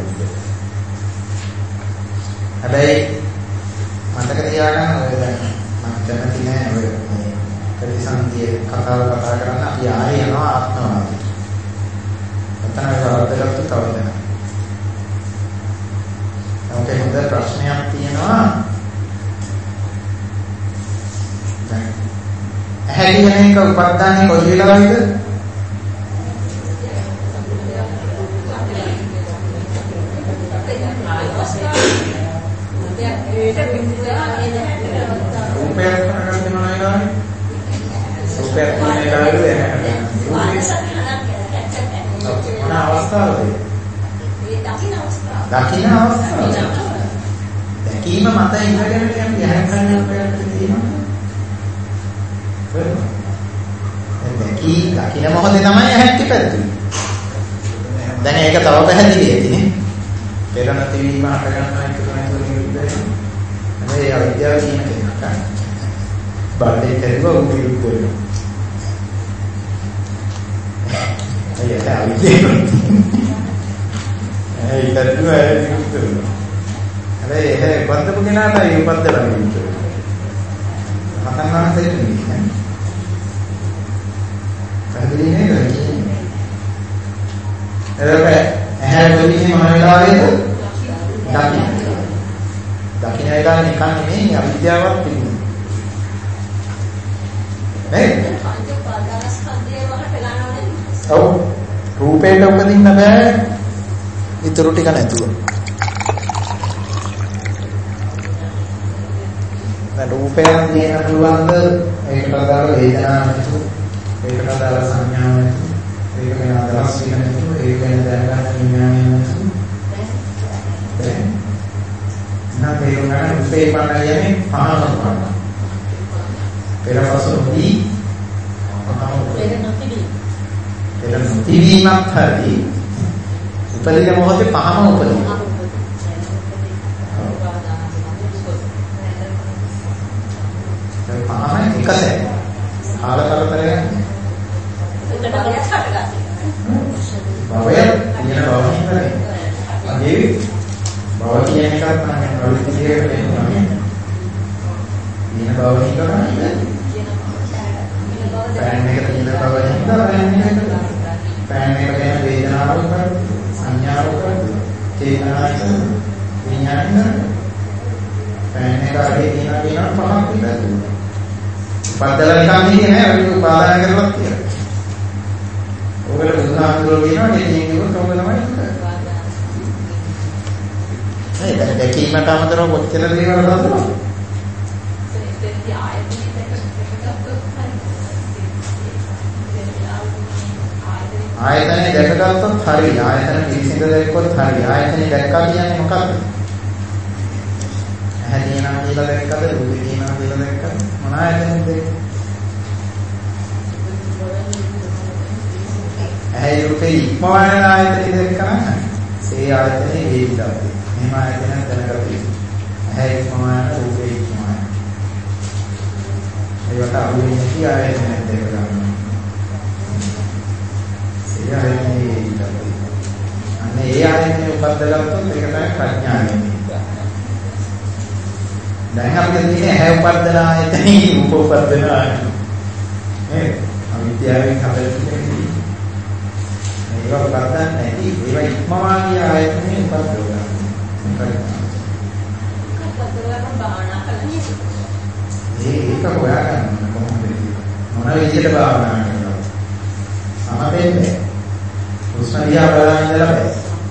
හැබැයි මතක තියාගන්න ඔය දැන් මම කැමති නෑ ඔය ප්‍රතිසන්දියේ කතාව කතා කරන්න අපි ආයේ යනවා ආත්මවාදී. අතන වරද්දගත්තු තව දෙයක්. ඔකේ හොඳ ප්‍රශ්නයක් තියෙනවා. දැන් ඇහැ කියන එක උපද්දාන්නේ කොයි වෙලාවෙද? රූපයක් කරගන්න මොන වෙලාවෙ? රූපයක් කියන එකවලු ඇහැ. මොන අවස්ථාවද? ඒ දකින්න අවස්ථාව. දකින්න අවස්ථාව. දැකීම මත ඉඳගෙන යම් යහන් කරන්න තියෙනවා. දැකී දකින්න මොහොතේ තමයි ඇහැක් පැතුනේ. දැන් ඒක තව පැහැදිලි ඇතිනේ. පෙර නැතිවීම හට ගන්නවා එක තමයි කියන්නේ. මේ අවිද්‍යාව කියන එක. බාහිර කරුවා උ විරුද්ධ වෙනවා. අයියා අවිද්‍යාව. ඒ කරුවා විරුද්ධ වෙනවා. හැබැයි ඒක බන්දපු කෙනාට ඒ උපද්දලා විරුද්ධ වෙනවා. මතනාසෙට නෙමෙයි. පැහැදිලි නේද? එතකොට ඇහැ දෙන්නේ මොන වෙලාවේද? දකින්න. දකින්න වෙලාව නිකන් නෙමෙයි අවිද්‍යාවක් තිබුණා. නේද? පංච උපාදානස්කන්ධය වලට ගන්නවනේ. ඔව්. රූපේට උපදින්න බෑ. ඊටු ටික නැතුව. දැන් රූපයෙන් කියන පුළුවන්ද? ඒකට අදාළ වේදනාවක් නැතුව, ඒකට අදාළ සංඥාවක් නැතුව, ඒක ගැන අදහස් වෙන නැතුව, ඒක ගැන දැනගන්න විඥානයක් නැතුව. දැන් නම් ඒ වුණා රූපේ පන්න කියන්නේ පහම පන්න. පෙරපසු නොදී ඒක නොතිබී. පෙර නොතිබීමක් හරි. උපදින මොහොතේ පහම උපදිනවා. පහම එකසේ කාල කරතරය ඒකට බලයක් හටගන්නවා. භවය කියන භවහින්දනේ. අගේ භව කියන එකත් නම් අලුතියට වෙනවා. දින භවහින්ද තමයි. පෑන් එක තියෙන භවහින්ද පෑන් එක. පෑන් එක ගැන වේදනාවක් සංඥාවක් චේතනාවක් විඥානයක්. පෑන් එක අගේ තියෙන වෙනවා පහක් විතරයි. පද්දලා නිකන් ඉන්නේ නැහැ අපි උපාදාන කරලා කියලා. ඔයගොල්ලෝ බුදුහාමුදුරුවෝ කියනවා දෙන්නේ කිව්වොත් ඔයගොල්ලෝ තමයි කරන්නේ. නේද? දැන් දැකීමට අමතරව කොච්චර දේවල් හදනවා. ආයතනේ දැකගත්තොත් හරි. ආයතන පිළිසිඳ දැක්කොත් හරි. ආයතනේ දැක්කා කියන්නේ මොකක්ද? ඇහැ දිනනවා කියලා දැක්කද? රූප දිනනවා කියලා දැක්කද? මොන ආයතනද? ඇහැ රූපේ ඉක්මවන ආයතනෙ දැක්කම ඒ ආයතනේ වේදිතයි. මෙහෙම ආයතනයක් දැනගන්න. ඇහැ ඉක්මවන රූපේ ඉක්මවන. ඒකට අනුවෙන්නේ කී ආයතනයක් දැක ගන්නවා. ඒ ආයතනේ වේදිතයි. අන්න ඒ ආයතනේ උපද්දගත්තොත් ඒක තමයි ප්‍රඥාව වෙන්නේ. දැන් අපිට තියෙන්නේ ඇහැ උපද්දන ආයතනේ රූප උපද්දන ආයතනේ. නේද? අවිද්‍යාවෙන් හදලා ඒවා උපද්දන්නේ නැති ඒවා ඉක්මවාගේ ආයතනේ උපද්දව ගන්න. ඒක හොයාගන්න කොහොමද? මොන විදිහට භාවනා කරනවද? සමතෙන්නේ. උස්මරියා බලන්න ඉඳලා බෑ.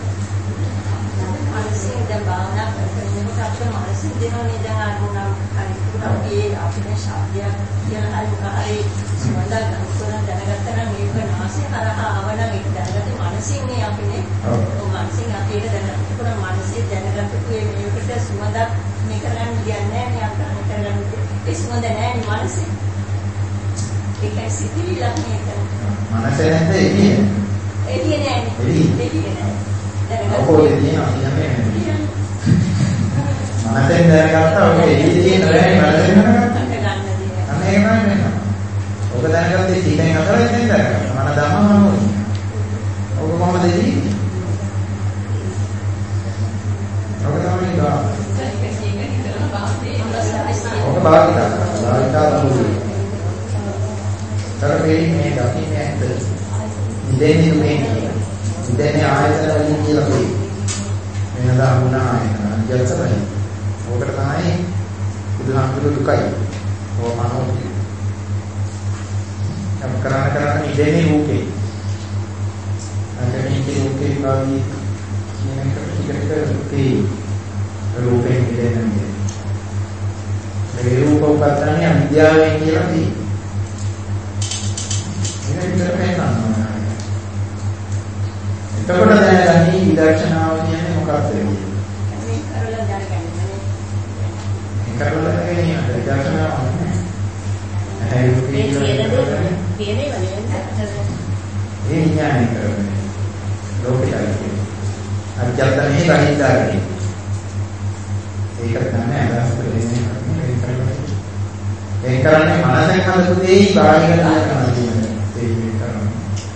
මානසික දැන් භාවනා කරනකොට අපේ මානසික දේවල් දැන් අනුනම් හරි ඒ අපේ ශාස්ත්‍රය කියන හරි සම්බන්ධ කරන දැනගත්තා නම් මේක නාසය කරහා ආවනම් ඒක දැනගත්තේ මානසිකනේ අපිනේ. ඔව් මානසික අපිට දැනගන්න පුළුවන් මානසික දැනගත්තේ මේකට සුවඳක් මේ කරගන්න කියන්නේ නැහැ මේ අපිට කරගන්න. ඒ සුවඳ නැහැ මානසික. ඒකයි සිතිවිල්ලක් මේක. මනසේ නැද්ද එළියේ? එළියේ නැහැ. එළියේ නැහැ. දැනගන්න. ඔකෝ එළියේ නැහැ. මනසෙන් දැනගත්තා ඔක එළියේ තියෙන රැයි මනසෙන් දැනගත්තා. අන්න එහෙමයි වෙනවා. ඔක දැනගත්තේ සිතෙන් අතරෙන් දැනගත්තා. මන ධම්ම මනෝයි. ඔක කොහොමද එළියේ? ඔක තමයි ගා. ඔක භාවිතා කරනවා. භාවිතා දුරු. තරමේ මේ දකින්නේ ඇත්ත. ඉඳෙන්නේ නෙමෙයි. ඉඳෙන්නේ ආයතන වලින් කියලා කොයි. වෙනදා වුණ ආයතන ජලසරයි. ඕකට තමයි බුදුහාමුදුරු දුකයි. ඕ මනෝ. කරන්න කරන්න ඉඳෙන්නේ රූපේ. අන්තිමේ රූපේ කාවි කියන එක ටික ටික රූපේ ඉඳෙන්නේ. මේ රූප උපදන්නේ අවිද්‍යාවෙන් කියලා තියෙනවා. ඒක විතර පේනවා. එතකොට දැනගන්නේ විදර්ශනාව කියන්නේ මොකක්ද කියන්නේ? මේ කරලා දැනගන්නේ. මේ කරලා දැනගන්නේ විදර්ශනාව නෙමෙයි. ඒ කියන්නේ වලින් ඒ ඥානය කරන්නේ. ලෝකයයි. අධ්‍යාත්මයේ රහිතාරේ. ඒක තමයි අදහස් දෙන්නේ. ඒ කරන්නේ මනසෙන් හදපු දෙයි බාහිර දානවා කියන්නේ. ඒක කරන්නේ.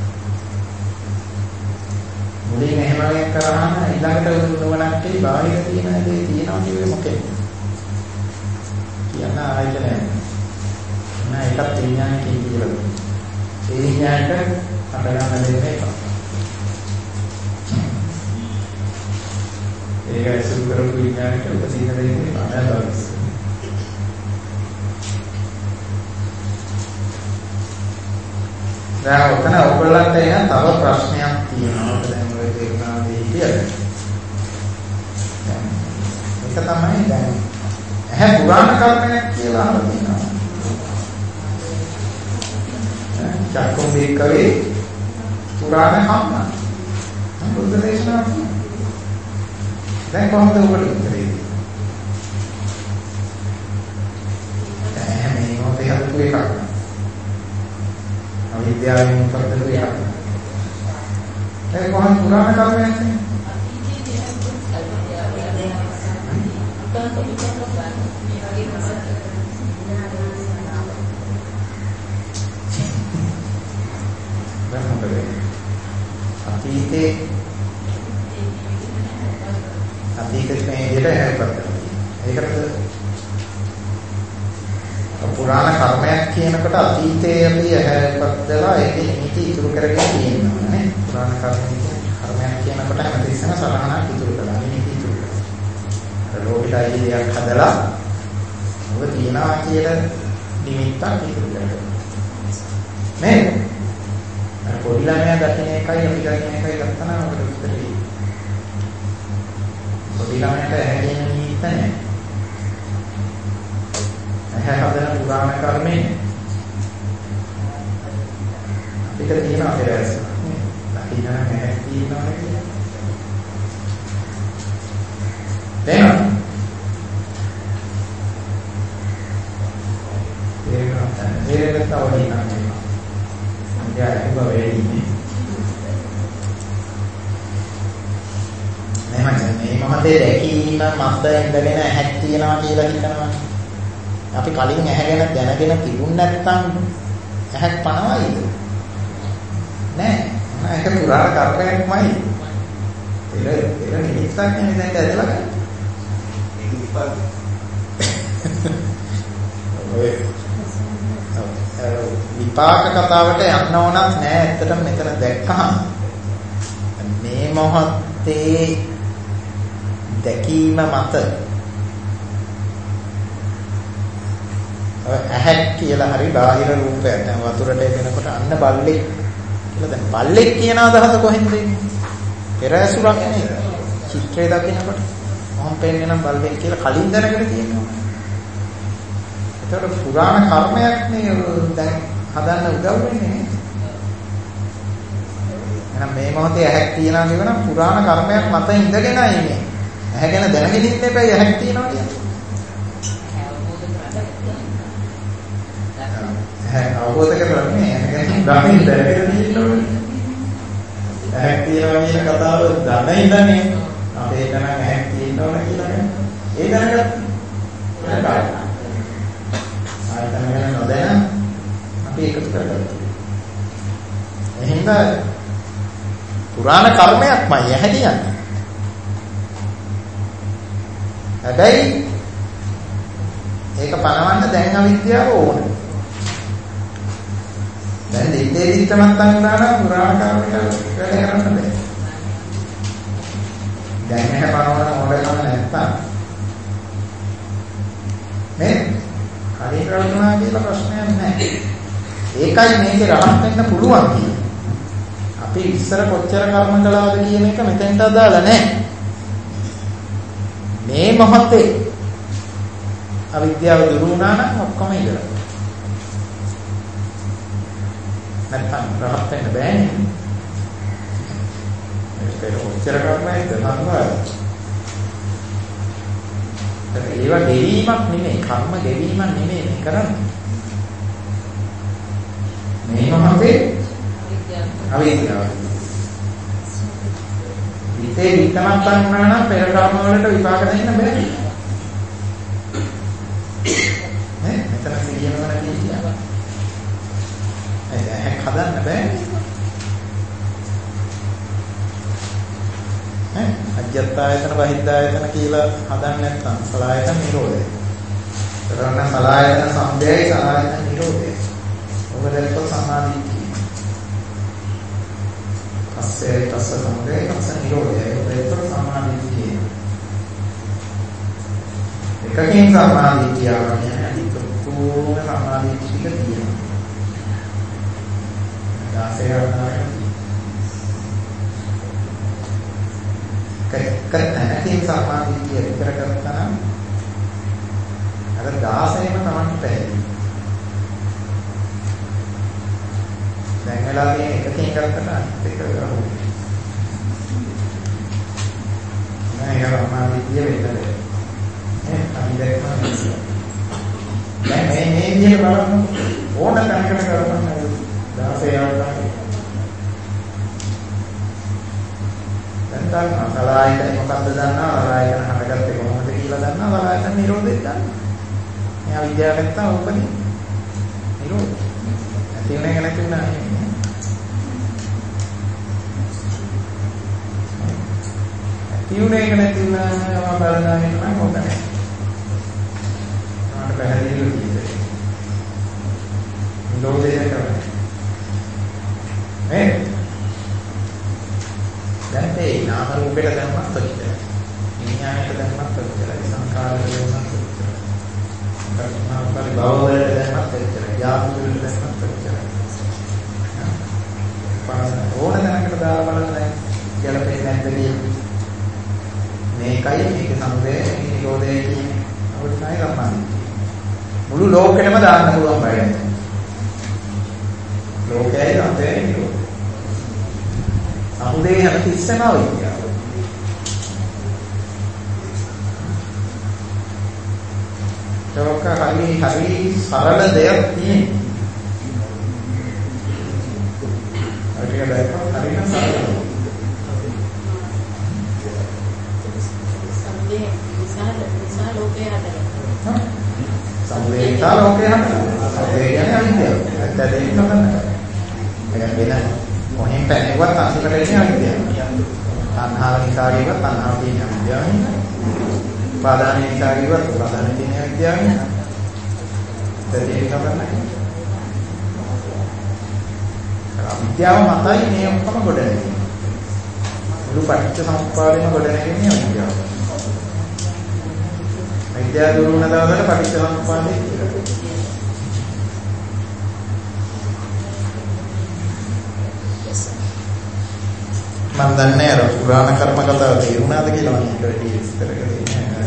මුලින් එහෙම වගේ කරාම ඊළඟට නුවණක් ඒ බාහිර තියෙන දේ තියෙනවා කියුවේ මොකෙද? කියන්න ආයිද නැහැ. නෑ ඒකත් විඥානයේ කියලා. ඒ විඥානයට අටගන්න දෙන්න එපා. ඒක ඇසුරු කරපු විඥානයට උපදීන දෙන්නේ අනාගතය. දැන් ඔතන ඔයගොල්ලන්ට එන තව ප්‍රශ්නයක් තියෙනවා. දැන් ඔය තේරුණාදී කියලා. ඒක තමයි දැන් ඇහැ පුරාණ කර්මයක් කියලා අහලා තියෙනවා. චක්කු වේකවේ පුරාණ කම්ම. බුද්ධ දේශනාව. දැන් කොහොමද ඔබට උත්තර දෙන්නේ? දැන් මේ මොකද හදපු එකක්. අවිද්‍යාවෙන් උපදින එකක්. ඒක කොහොමද පුරාණ කර්මයක් නේ? අතීතේ අතීතයේ ඉඳලා හැප්පත්. ඒකට පුරාණ කර්මයක් කියනකොට අතීතයේ අපි හැප්පත්දලා ඒකේ නිති ඉතුරු කරගෙන තියෙනවා නේ. පුරාණ කර්මයක් කියනකොට හැමතිස්සෙම සලහනක් ඉතුරු කරලා නිති ඉතුරු කරලා. අර ලෝකයයි දෙයක් හදලා මොකද තියනවා කියලා නිමිත්තක් ඉතුරු කරගන්න. නේද? පොඩි ළමයා දකින්න එකයි අපි දකින්න එකයි ගත්තා නම් අපිට උත්තර දෙයි. පොඩි ළමයාට ඇහෙන නිමිත්ත නැහැ. ඇහැ හදන පුරාණ කර්මේ අපිට තියෙන අපේරස. දකින්න නම් ඇහැ තියෙනවා කියලා. දැන් ඒක තමයි ඒක තමයි නන්නේ. Ya, itu ini. Memang මේ මොහොතේ දැකීම මත ඉඳගෙන ඇහක් තියනවා කියලා හිතනවා. අපි කලින් ඇහැගෙන දැනගෙන තිබුණ නැත්නම් ඇහක් පනවයිද? නෑ. ඒක පුරාණ කර්මයක්මයි. ඒක ඒක නිමිත්තක් නෙමෙයි දැන් ඇදලා ගන්න. ඒක විපාක. ඔය විපාක කතාවට යන්න ඕනක් නෑ. ඇත්තටම මෙතන දැක්කහම මේ මොහොතේ දැකීම මත ඇහැක් කියලා හරි බාහිර රූපයක්. දැන් වතුරට එනකොට අන්න බල්ලෙක් කියලා දැන් බල්ලෙක් කියන අදහස කොහෙන්ද එන්නේ? පෙර ඇසුරක් නේද? චිත්‍රය දකිනකොට මොහොම පෙන්නේ නම් බල්ලෙක් කියලා කලින් දැනගෙන තියෙනවා. ඒතකොට පුරාණ කර්මයක් නේ දැන් හදන්න උදව් වෙන්නේ නේද? එහෙනම් මේ මොහොතේ ඇහැක් තියනවා කියනවා පුරාණ කර්මයක් මත ඉඳගෙනයි මේ. ඇහැ ගැන දැනගෙන ඉන්න එපා ඇහැක් තියනවා කියන්නේ. ඇහැ අවබෝධ කරගන්නේ ඇහැ ගැන දැනගෙන දැනගෙන ඉන්නවා. ඇහැක් තියනවා කියන කතාව දන්න ඉඳන්නේ අපේ ගණන් ඇහැක් තියෙනවා කියලා නේද? ඒ දැනගත්තා. ආයතන ගැන නොදැන අපි එකතු කරගත්තා. එහෙනම් පුරාණ කර්මයක්මයි ඇහැදියන්නේ. හැබැයි ඒක පනවන්න දැන් අවිද්‍යාව ඕන. දැන් දෙත්තේ දිත්තමත් අන්නාන පුරාණ කර්මයක වැඩ කරන්න බෑ. දැන් ඇහැ පනවන මොඩකම නැත්තම් මේ කලින් රවුනා කියලා ප්‍රශ්නයක් නැහැ. ඒකයි මේකේ රහත් වෙන්න පුළුවන් කියන්නේ. අපි ඉස්සර කොච්චර කර්ම කළාද කියන එක මෙතෙන්ට අදාළ නැහැ. මේ මොහොතේ අවිද්‍යාව දුරු වුණා නම් ඔක්කොම ඉවරයි. නැත්නම් රහත් වෙන්න බෑනේ. ඒක කොච්චර කර්මයිද නංගා. ඒවා ගෙවීමක් නෙමෙයි, කර්ම ගෙවීමක් නෙමෙයි මේ කරන්නේ. මේ මොහොතේ අවිද්‍යාව. ඉතේ විතමක් ගන්නවා නම් පෙර කර්ම වලට විපාක දෙන්න බෑ. නේ? මෙතන කියනවා කියන්නේ. ඒක හදන්න බෑ. ඈ අජ්ජත්තායතන බහිද්ධායතන කියලා හදන්න නැත්නම් සලායතන නිරෝධය. ඒතරම් සලායතන සම්බයයි සලායතන නිරෝධය. ඔබ දැක්ක සමාධිය. පස්සේ තස්ස සම්බය තස්ස නිරෝධය. ඒක දැක්ක සමාධිය. එකකින් සමාධිය කියන්නේ අනිත්‍යෝම සමාධිය ටික තියෙනවා. දාසය වුණාට කතනකින් සමාධිය විතර කරගත්තා නම් අර දාසයම තමයි පැහැදිලි. දැන් වෙලා තියෙන එකකින් කරකට අනිත් එක කරමු. නෑ ඒක සමාධිය වෙන්නේ. නේ අපි දැක්කම දැන් මේ මේ විදිහට බලන්න ඕන තැනකට කරපන්න දාසය යනවා. දැන් සලායතන මොකක්ද දන්නවා සලායතන හටගත්තේ කොහොමද කියලා දන්නවා සලායතන නිරෝධය දන්නවා මේ අවිද්‍යාව නැත්තම් උපදී නිරෝධය ඇති වෙන එක නැති වෙනා ඇති වෙන එක නැති වෙනවා බලනවා නම් මොකද නැහැ මට පැහැදිලිව කිව්වේ නිරෝධය කරන්නේ නේ දැන් මේ නාම රූපයට දැම්මත් ඔච්චරයි. විඥාණයට දැම්මත් ඔච්චරයි. සංකාරයට දැම්මත් ඔච්චරයි. කර්මනා පරිභවවලට දැම්මත් ඔච්චරයි. යාතුලට දැම්මත් ඔච්චරයි. පාන ඕන දැනකට දාලා බලන්න ගැලපෙන්නේ නැද්ද කියන්නේ. මේකයි මේක සම්වේ නිරෝධය කියන්නේ. අවුත්නායි ගමන්නේ. මුළු ලෝකෙටම දාන්න පුළුවන් බයයි. ලෝකයයි සම්වේ නිරෝධය. අමුදේ හැම තිස්සම අවිද්‍යාව. ඒක හරි හරි සරල දෙයක් තියෙනවා. ඒක දැක්කම හරියට සරලයි. සම්මේ විසාල විසාල ලෝකේ හදලා. සම්මේ විසාල ලෝකේ හදලා. ඒ කියන්නේ අවිද්‍යාව. ඇත්තටම ඒක තමයි. ඒක වෙනයි. කොහෙන් පැනෙවත් අන්තිමට එන්නේ අවිද්‍යාව. තණ්හාව නිසා කියවත් තණ්හාව තියෙන අවිද්‍යාව නේ. උපාදාන නිසා කියවත් උපාදාන තියෙන අවිද්‍යාව නේ. දෙතිය කවන්නයි. අවිද්‍යාව මතයි මේ ඔක්කොම ගොඩ නැගෙන්නේ. මුළු පටිච්ච සමුප්පාදෙම ගොඩ නැගෙන්නේ අවිද්‍යාව. අවිද්‍යාව දුරු වුණ දවසට පටිච්ච සමුප්පාදේ ඉවරයි. මම දන්නේ අර පුරාණ කර්ම කතාව තේරුණාද කියලා මම ඊට වැඩි විස්තර කරේ නෑ.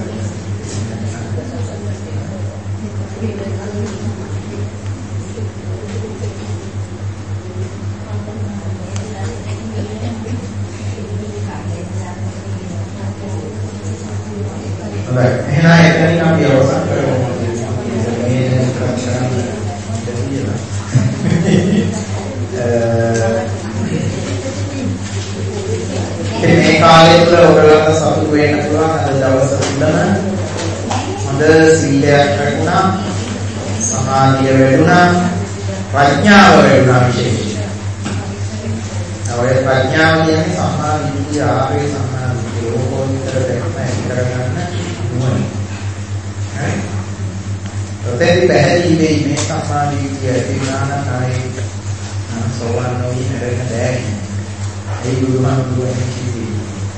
හොඳයි. එහෙනම් එතනින් අපි අවසන් කරමු. මේ ප්‍රශ්න මේ කාලය තුළ ඔයගලන්ට සතුටු වෙන්න පුළුවන් අද දවස් තුනම හොඳ සීලයක් රැකුණා සමාධිය වැඩුණා ප්‍රඥාව වැඩුණා විශේෂයෙන්. ඔය ප්‍රඥාව කියන්නේ සම්මා විද්‍ය ආවේ සම්මා විද්‍ය ලෝකෝත්තර දැක්ම කරගන්න නුවණ. හරි. ඔතෙන්දී පැහැදිලි වෙයි මේ සම්මා විද්‍ය ඇතිවනා කායේ සෝවාන් නොවී හැරෙන්න බෑ. ඒ ගුරුමන් දුන්නේ කිව්වේ.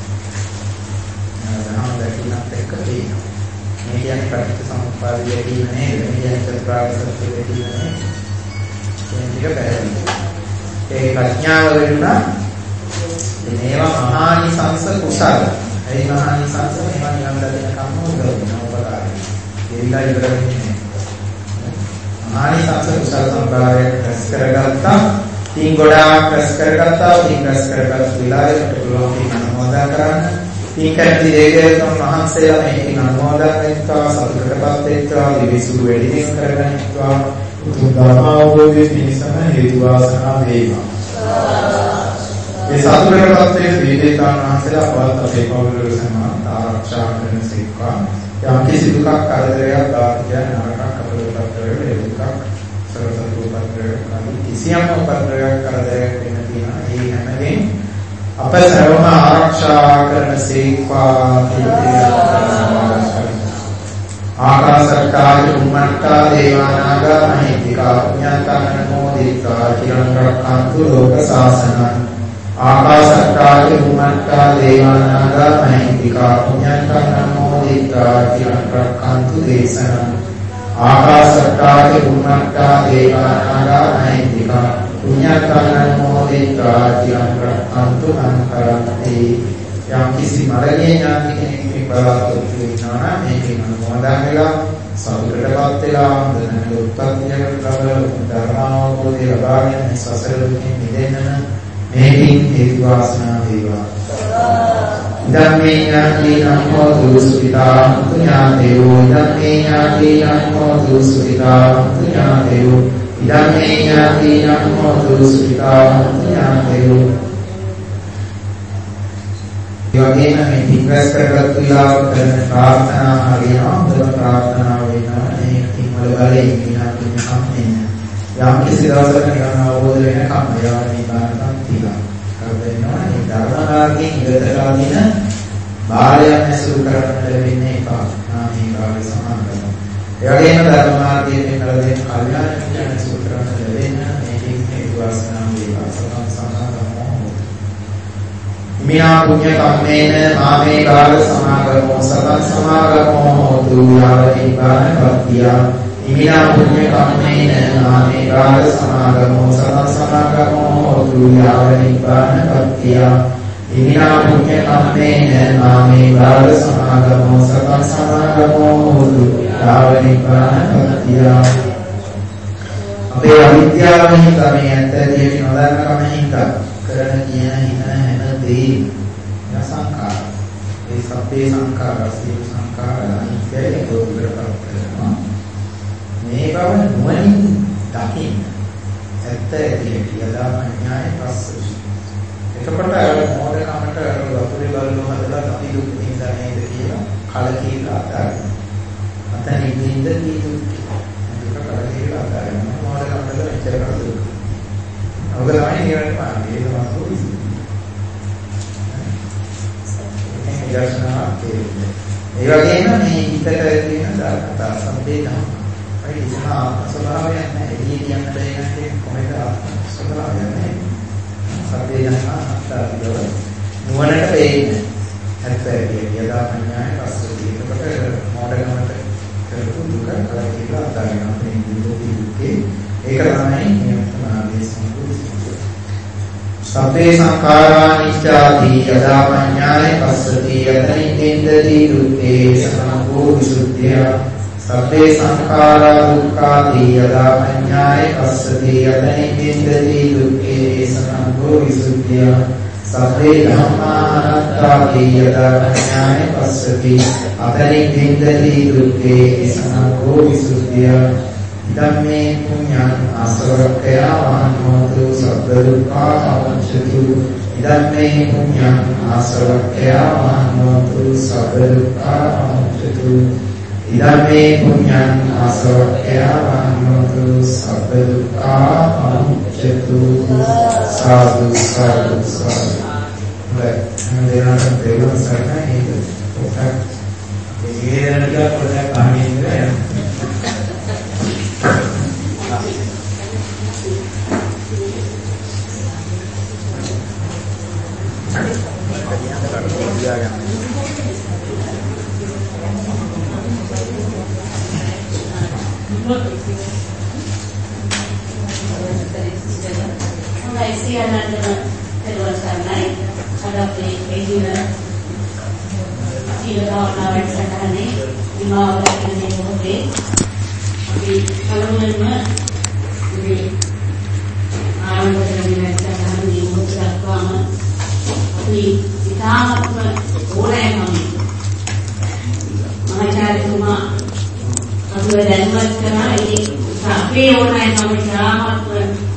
නම දැකිනත් එක්ක තියෙනවා. මේ කියන්නේ පටිච්ච සමුප්පාදය කියන නේද? මේ කියන්නේ ප්‍රාග්සත්‍ය කියන නේද? ටික පැහැදිලි. ඒ ප්‍රඥාව වෙනුණා මේවා මහානිසංස කුසල. ඒ මහානිසංස මේවා නිවන් දකින කම්ම උදව්වනවා උපකාරයි. ඒවිලා ඉවර වෙන්නේ. මහානිසංස කුසල සම්භාරයෙන් රැස් කරගත්තා. තින් ගොඩාක් රැස් කරගත්තා. තින් රැස් කරගත් විලාසයට පුළුවන් තින් අනුමෝදන් කරන්න. තින් කැමති දේවයන් වහන්සේලා මේකින් අනුමෝදන් වෙත්වා සතුටටපත් වෙත්වා දිවිසුරු වැඩිදින් කරගන්නවා. උතුම් ධර්මාවබෝධයේ පිණිසම හේතු වාසනා වේවා. ඒ සතුටටපත් වේ දීපේතාන් වහන්සේලා අපවත් අපේ පවුල සමාන ආරක්ෂා කරන සේක්වා. යම් කිසි දුකක් කරදරයක් දාපිය නරකක් අපලෝකතරේ ඒ දුකක් සරසතුපතරේ කිසියම් උපද්‍රවයක් කරදරයක් වෙන තියෙනවා. ඒ හැමදේම අප සර්වම ආරක්ෂා කරන සේක්වා ආකාශත්තා චුම්මත්තා දේවානාගා මහිත්‍තිකා පුඤ්ඤාතං නමෝදිත්වා චිරං රක්ඛන්තු ලෝක සාසනං ආකාශත්තා චුම්මත්තා දේවානාගා මහිත්‍තිකා පුඤ්ඤාතං නමෝදිත්වා චිරං රක්ඛන්තු දේශනං ආකාශත්තා චුම්මත්තා දේවානාගා මහිත්‍තිකා පුඤ්ඤාතං නමෝදිත්වා චිරං රක්ඛන්තු අන්තරන්ති. යම් කිසි මරණීය ඥාති කෙනෙක් මේ බලාපොරොත්තු වෙනවා නම් මේකෙන් අනුමෝදන් වෙලා සතුටටපත් වෙලා දැනට උත්පත්තියකට ලබන ධර්මාවබෝධය ලබාගෙන මේ සසර දුකින් මිදෙන්න මේකින් හේතු වාසනා වේවා. ධම්මේ ඥාති නමෝ දුසුඛිතා පුඤ්ඤාතේෝ ධම්මේ ඥාති නමෝ දුසුඛිතා පුඤ්ඤාතේෝ ධම්මේ ඥාති නමෝ දුසුඛිතා පුඤ්ඤාතේෝ. යෝගේන මේ පින්වස් කරගත් විලාව කරන ප්‍රාර්ථනා හරියනවා. හොඳ ප්‍රාර්ථනා වෙනවා. මේ පින්වල බලයෙන් විනාඩි තුනක් යම් කිසි දවසක නිවන අවබෝධ වෙනකම් ඒවා නිබාරකම් තියලා කරදෙනවා. මේ ධර්මනාගයෙන් ඉවතලා දින බාලයන් ඇසුරු කරන්න ලැබෙන්නේ එපා. මේ බාල සමාගම. ඒ වගේම ධර්මනාගයෙන් කරදෙන කල්යාණ මිත්‍රයන් ඇසුරු කරන්න ලැබෙන්න මේකේ හේතු වාසනා වේවා. සතන් සමාගමෝ මිනා පුඤ්ඤ කම්මේන මාමේ බාල සමාගමෝ සතන් සමාගමෝ හෝතු යාව නිබ්බාන පත්තිය. ඉමිනා පුඤ්ඤ කම්මේන මාමේ බාල සමාගමෝ සතං සමාගමෝ හෝතු යාව නිබ්බාන පත්තිය. ඉමිනා පුඤ්ඤ කම්මේන මාමේ බාල සමාගමෝ සතං සමාගමෝ හෝතු යාව නිබ්බාන පත්තිය. අපේ අවිද්‍යාවෙන් තමයි ඇත්තදී නොදන්න කම හින්දා කරන කියන හිතන හැමදේම සංඛාර. ඒ සබ්බේ සංඛාර සියලු සංඛාර අනිත්‍යයි දුක්ඛපත් කරනවා. මේ බව නුවණින් දකින්න ඇත්ත ඇති කියලා ඥාය පස්සෙ. එතකොට අර මොඩකමට අර වතුරේ බලන හදලා අපි දුක් විඳිනා නේද කියලා කලකීලා අතාරින්න. අතනින් ඉඳ කීතු දුක කලකීලා අතාරින්න මොඩකමට මෙච්චර කරදර. ඔබ තමයි නිවැරදි පාන්නේ ඒක මාතෘකාව. මේ යර්ෂනා කියන්නේ ඒ වගේම මේ හිතට තියෙන දායකතා සම්පේතන ඒ ඉස්හා ස්වභාවයක් නැහැ. එළිය කියන්න බැහැ කොහෙද ස්වභාවයක් නැහැ. සම්පේතන අත්‍යවශ්‍යව නුවණට වෙන්නේ. හරියට යදා පඤ්ඤාය පස්සදී. ඒකට මොඩකමට කරපු දුක කලකිරීම අදාගෙන අපේ දුකේ ඒක තමයි නියම සමාධිය සම්පූර්ණ. සබ්බේ සංඛාරා නිච්ඡාති යදා පඤ්ඤාය පස්සති යතනින් දෙන්දති දුක්ඛේ සමග්ගෝ විසුද්ධිය. සබ්බේ සංඛාරා දුක්ඛාති යදා පඤ්ඤාය පස්සති යතනින් දෙන්දති දුක්ඛේ සමග්ගෝ විසුද්ධිය. සබ්බේ ධම්මා අනාත්තාති යදා පඤ්ඤාය පස්සති අතනින් දෙන්දති දුක්ඛේ සමග්ගෝ විසුද්ධිය. ධම්මේ පුඤ්ඤං ආසවක්ඛය වහන්නෝතු සබ්බ දුක්ඛා පමුච්ඡතු. ධම්මේ පුඤ්ඤං ආසවක්ඛය වහන්නෝතු සබ්බ දුක්ඛා පමුච්ඡතු. ධම්මේ පුඤ්ඤං ආසවක්ඛය වහන්නෝතු සබ්බ දුක්ඛා පමුච්ඡතු. සාදු සාදු සාදු. ලැබෙන දේවල් සරණයි ඒක. ඒ දේනක පොඩක් අහන්නේ Thank you. හොඳයි සියල්ලන්ටම පෙරවල් සරණයි. අද අපේ එදින ඊළඟ සටහනේ විමාව දක්වන්නේ මොහොතේ අපි කලමුන්ම මේ ආරම්භ කරගෙන සටහනේ මොහොත දක්වාම අපි ඉතාමත්ම ඕනෑම මහාචාර්යතුමා අපිව දැනුවත් කරා. ඒ අපේ ඕනෑම ඉතාමත්ම